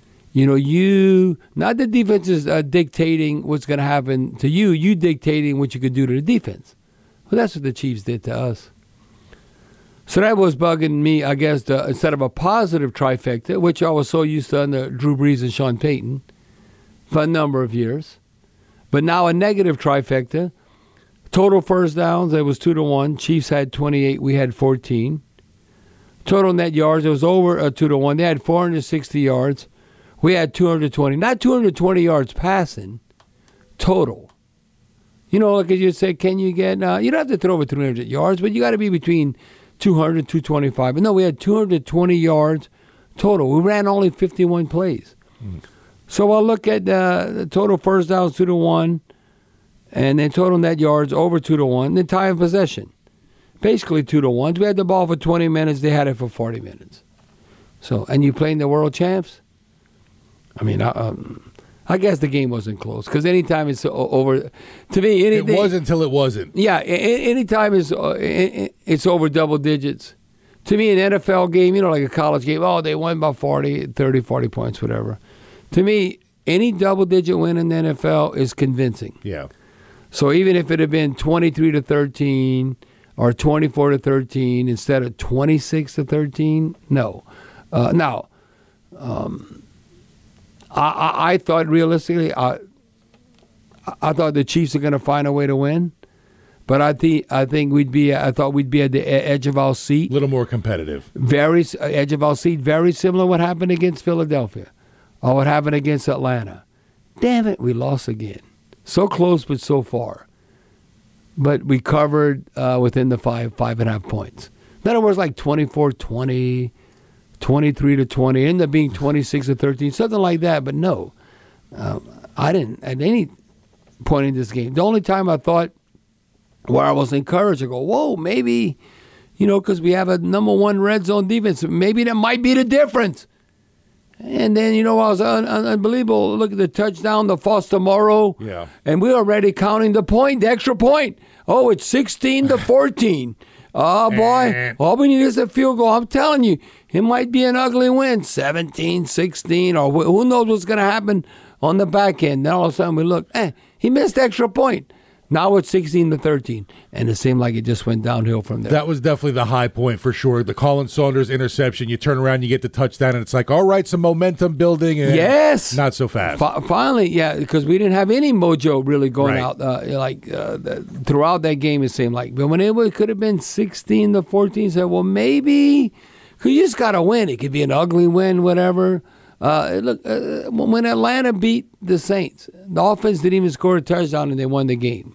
Not the defense is dictating what's going to happen to you. You dictating what you could do to the defense. Well, that's what the Chiefs did to us. So that was bugging me, I guess, instead of a positive trifecta, which I was so used to under Drew Brees and Sean Payton for a number of years. But now a negative trifecta. Total first downs, it was 2-1. Chiefs had 28, we had 14. Total net yards, it was over 2-1. They had 460 yards. We had 220. Not 220 yards passing, total. Like you say, can you get, you don't have to throw over 300 yards, but you got to be between 200 and 225. But no, we had 220 yards total. We ran only 51 plays. So I'll look at the total first downs 2-1, and then total net yards over 2-1, then time of possession. Basically 2-1. We had the ball for 20 minutes, they had it for 40 minutes. So, and you playing the world champs? I mean, I guess the game wasn't close, because anytime it's over, to me, anything, it was until it wasn't. Yeah, anytime it's over double digits. To me, an NFL game, like a college game, they won by 40 points, whatever. To me, any double-digit win in the NFL is convincing. Yeah. So even if it had been 23-13 or 24-13 instead of 26-13, no. Now, I thought realistically, I thought the Chiefs are going to find a way to win, but I thought we'd be at the edge of our seat. A little more competitive. Very edge of our seat. Very similar to what happened against Philadelphia. Or what happened against Atlanta. Damn it, we lost again. So close, but so far. But we covered within the 5.5 points. In other words, like 24-20, 23-20, ended up being 26-13, something like that. But no, I didn't at any point in this game. The only time I thought where I was encouraged to go, whoa, maybe, because we have a number one red zone defense, maybe that might be the difference. And then, I was unbelievable. Look at the touchdown to Foster Moreau. Yeah. And we're already counting the extra point. Oh, it's 16-14. Oh, boy. All we need is a field goal. I'm telling you, it might be an ugly win. 17-16, or who knows what's going to happen on the back end. Then all of a sudden we look, he missed the extra point. Now it's 16-13, and it seemed like it just went downhill from there. That was definitely the high point for sure. The Colin Saunders interception, you turn around, you get the touchdown, and it's like, all right, some momentum building. And yes. Not so fast. Finally, yeah, because we didn't have any mojo really going out throughout that game, it seemed like. But when it could have been 16-14, said, well, maybe, because you just got to win. It could be an ugly win, whatever. When Atlanta beat the Saints, the offense didn't even score a touchdown, and they won the game.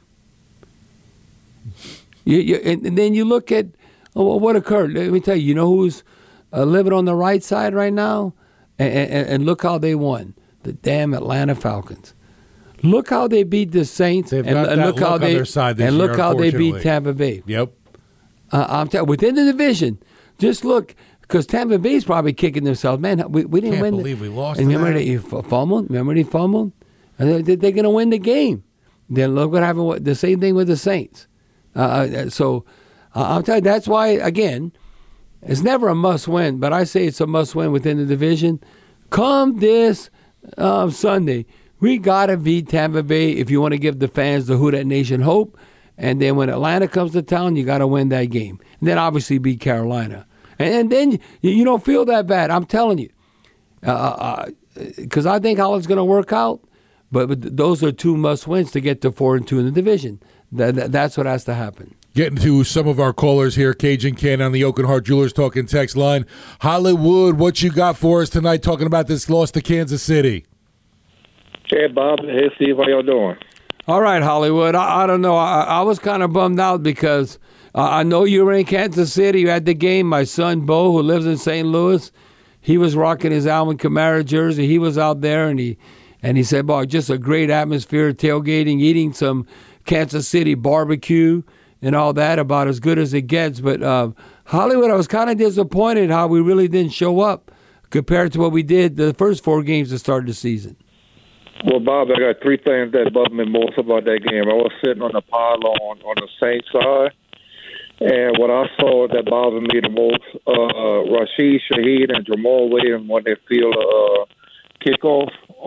And then you look at what occurred. Let me tell you, who's living on the right side right now? And look how they won. The damn Atlanta Falcons. Look how they beat the Saints, and look how they beat Tampa Bay. Yep. I'm telling you, within the division, just look. Because Tampa Bay's probably kicking themselves. Man, we didn't win. Can't believe we lost. And remember they fumbled? And they're going to win the game. Then look what happened. The same thing with the Saints. So I'm telling you, that's why, again, it's never a must-win. But I say it's a must-win within the division. Come this Sunday, we got to beat Tampa Bay if you want to give the fans the Who Dat Nation hope. And then when Atlanta comes to town, you got to win that game. And then obviously beat Carolina. And then you don't feel that bad. I'm telling you. Because I think Holland's going to work out. But those are 2 must-wins to get to 4-2 in the division. That's what has to happen. Getting to some of our callers here, Cajun Ken on the Oak and Hart Jewelers Talking text line. Hollywood, what you got for us tonight talking about this loss to Kansas City? Hey, Bob. Hey, Steve. How y'all doing? All right, Hollywood. I don't know. I was kind of bummed out because I know you were in Kansas City. You had the game. My son, Bo, who lives in St. Louis, he was rocking his Alvin Kamara jersey. He was out there, and he said, boy, just a great atmosphere, tailgating, eating some Kansas City barbecue and all that, about as good as it gets. But Hollywood, I was kind of disappointed how we really didn't show up compared to what we did the first 4 games to start the season. Well, Bob, I got 3 things that bugged me most about that game. I was sitting on the pylon on the Saints side, and what I saw that bothered me the most, Rashid Shaheed and Jamal Williams, when they feel kickoff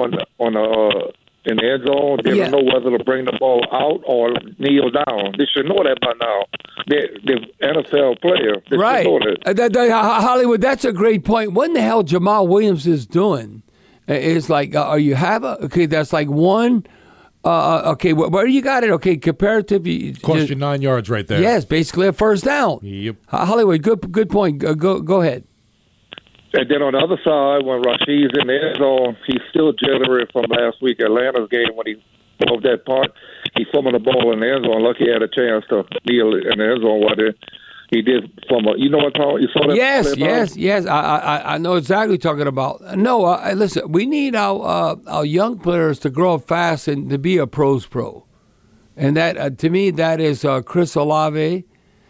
in the end zone, they don't know whether to bring the ball out or kneel down. They should know that by now. They're NFL players. They right. should know that. Hollywood, that's a great point. What in the hell Jamal Williams is doing? It's like, okay, that's like one. Okay, where you got it? Okay, comparative. Cost you 9 yards right there. Yes, basically a first down. Yep. Hollywood, good point. Go ahead. And then on the other side, when Rashid's in the end zone, he's still jittery from last week Atlanta's game when he drove that punt. He fumbled the ball in the end zone. Lucky he had a chance to kneel in the end zone while he did fumble. You know what I'm talking? You saw that? Yes. I know exactly what you're talking about. No, listen, we need our young players to grow up fast and to be a pro's pro. And that, to me, that is Chris Olave.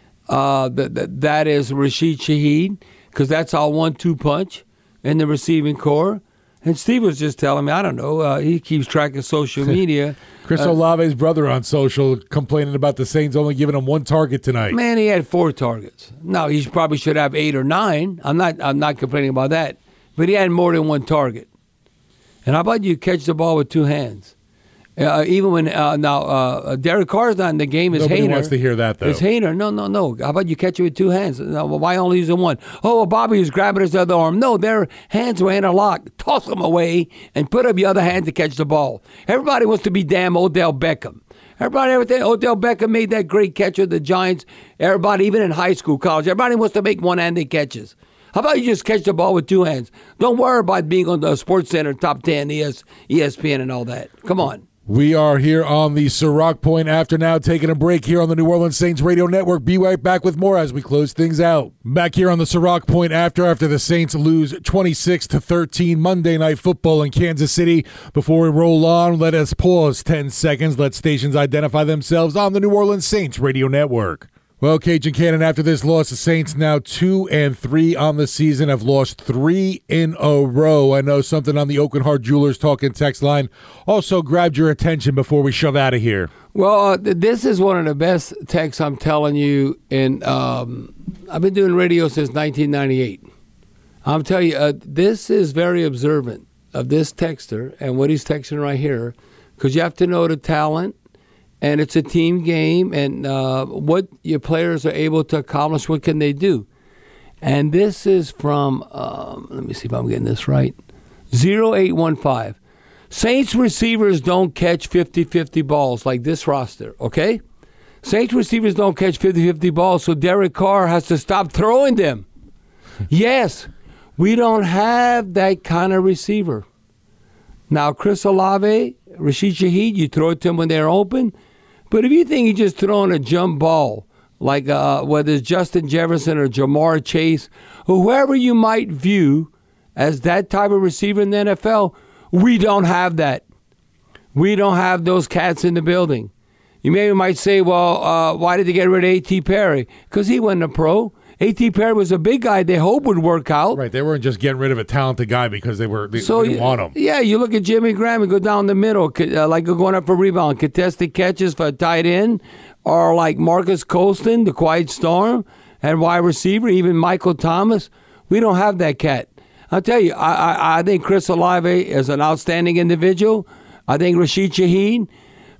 That is Rashid Shaheed, because that's our 1-2 punch in the receiving core. And Steve was just telling me, I don't know, he keeps track of social media. Chris Olave's brother on social complaining about the Saints only giving him 1 target tonight. Man, he had 4 targets. No, he probably should have 8 or 9. I'm not complaining about that. But he had more than 1 target. And how about you catch the ball with 2 hands? Even when Derek Carr's not in the game, is Haener. Nobody wants to hear that, though. It's Haener. No. How about you catch it with 2 hands? No, why only using 1? Oh, well, Bobby was grabbing his other arm. No, their hands were interlocked. Toss them away and put up your other hand to catch the ball. Everybody wants to be damn Odell Beckham. Everything. Odell Beckham made that great catch with the Giants. Everybody, even in high school, college, everybody wants to make one-handed catches. How about you just catch the ball with 2 hands? Don't worry about being on the SportsCenter top 10, ESPN, and all that. Come on. We are here on the Ciroc Point After Now, taking a break here on the New Orleans Saints Radio Network. Be right back with more as we close things out. Back here on the Ciroc Point After the Saints lose 26-13 Monday Night Football in Kansas City. Before we roll on, let us pause 10 seconds. Let stations identify themselves on the New Orleans Saints Radio Network. Well, Cajun Cannon, after this loss, the Saints now 2-3 on the season, have lost 3 in a row. I know something on the Oak and Hart Jewelers Talking text line also grabbed your attention before we shove out of here. Well, this is one of the best texts, I'm telling you. And I've been doing radio since 1998. I'm telling you, this is very observant of this texter and what he's texting right here, because you have to know the talent. And it's a team game, and what your players are able to accomplish, what can they do? And this is from, let me see if I'm getting this right, 0815. Saints receivers don't catch 50-50 balls like this roster, okay? Saints receivers don't catch 50-50 balls, so Derek Carr has to stop throwing them. Yes, we don't have that kind of receiver. Now, Chris Olave, Rashid Shaheed, you throw it to them when they're open. But if you think he's just throwing a jump ball, like whether it's Justin Jefferson or Jamar Chase, or whoever you might view as that type of receiver in the NFL, we don't have that. We don't have those cats in the building. You maybe might say, well, why did they get rid of A.T. Perry? Because he wasn't a pro. A.T. Perry was a big guy they hope would work out. Right, they weren't just getting rid of a talented guy because they didn't want him. Yeah, you look at Jimmy Graham and go down the middle, like going up for rebound, contested catches for a tight end, or like Marcus Colston, the Quiet Storm, and wide receiver, even Michael Thomas. We don't have that cat. I'll tell you, I think Chris Olave is an outstanding individual. I think Rashid Shaheed.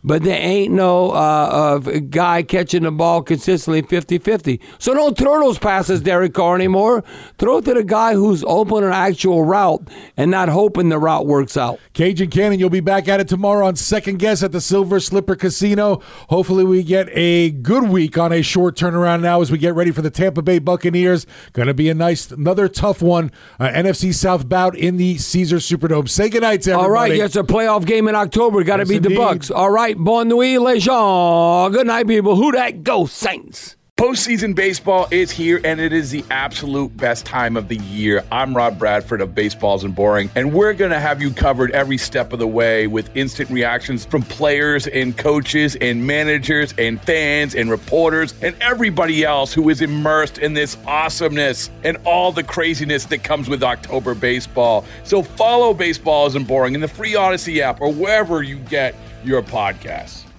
but there ain't no guy catching the ball consistently 50-50. So don't throw those passes, Derek Carr, anymore. Throw it to the guy who's open an actual route and not hoping the route works out. Cajun Cannon, you'll be back at it tomorrow on Second Guess at the Silver Slipper Casino. Hopefully we get a good week on a short turnaround now as we get ready for the Tampa Bay Buccaneers. Going to be another tough one. NFC South bout in the Caesars Superdome. Say goodnight to everybody. All right, it's a playoff game in October. Got to beat the Bucs. All right, bonne nuit, les gens. Good night, people. Who dat go, Saints? Postseason baseball is here, and it is the absolute best time of the year. I'm Rob Bradford of Baseballs and Boring, and we're going to have you covered every step of the way with instant reactions from players and coaches and managers and fans and reporters and everybody else who is immersed in this awesomeness and all the craziness that comes with October baseball. So follow Baseballs and Boring in the free Odyssey app or wherever you get your podcasts.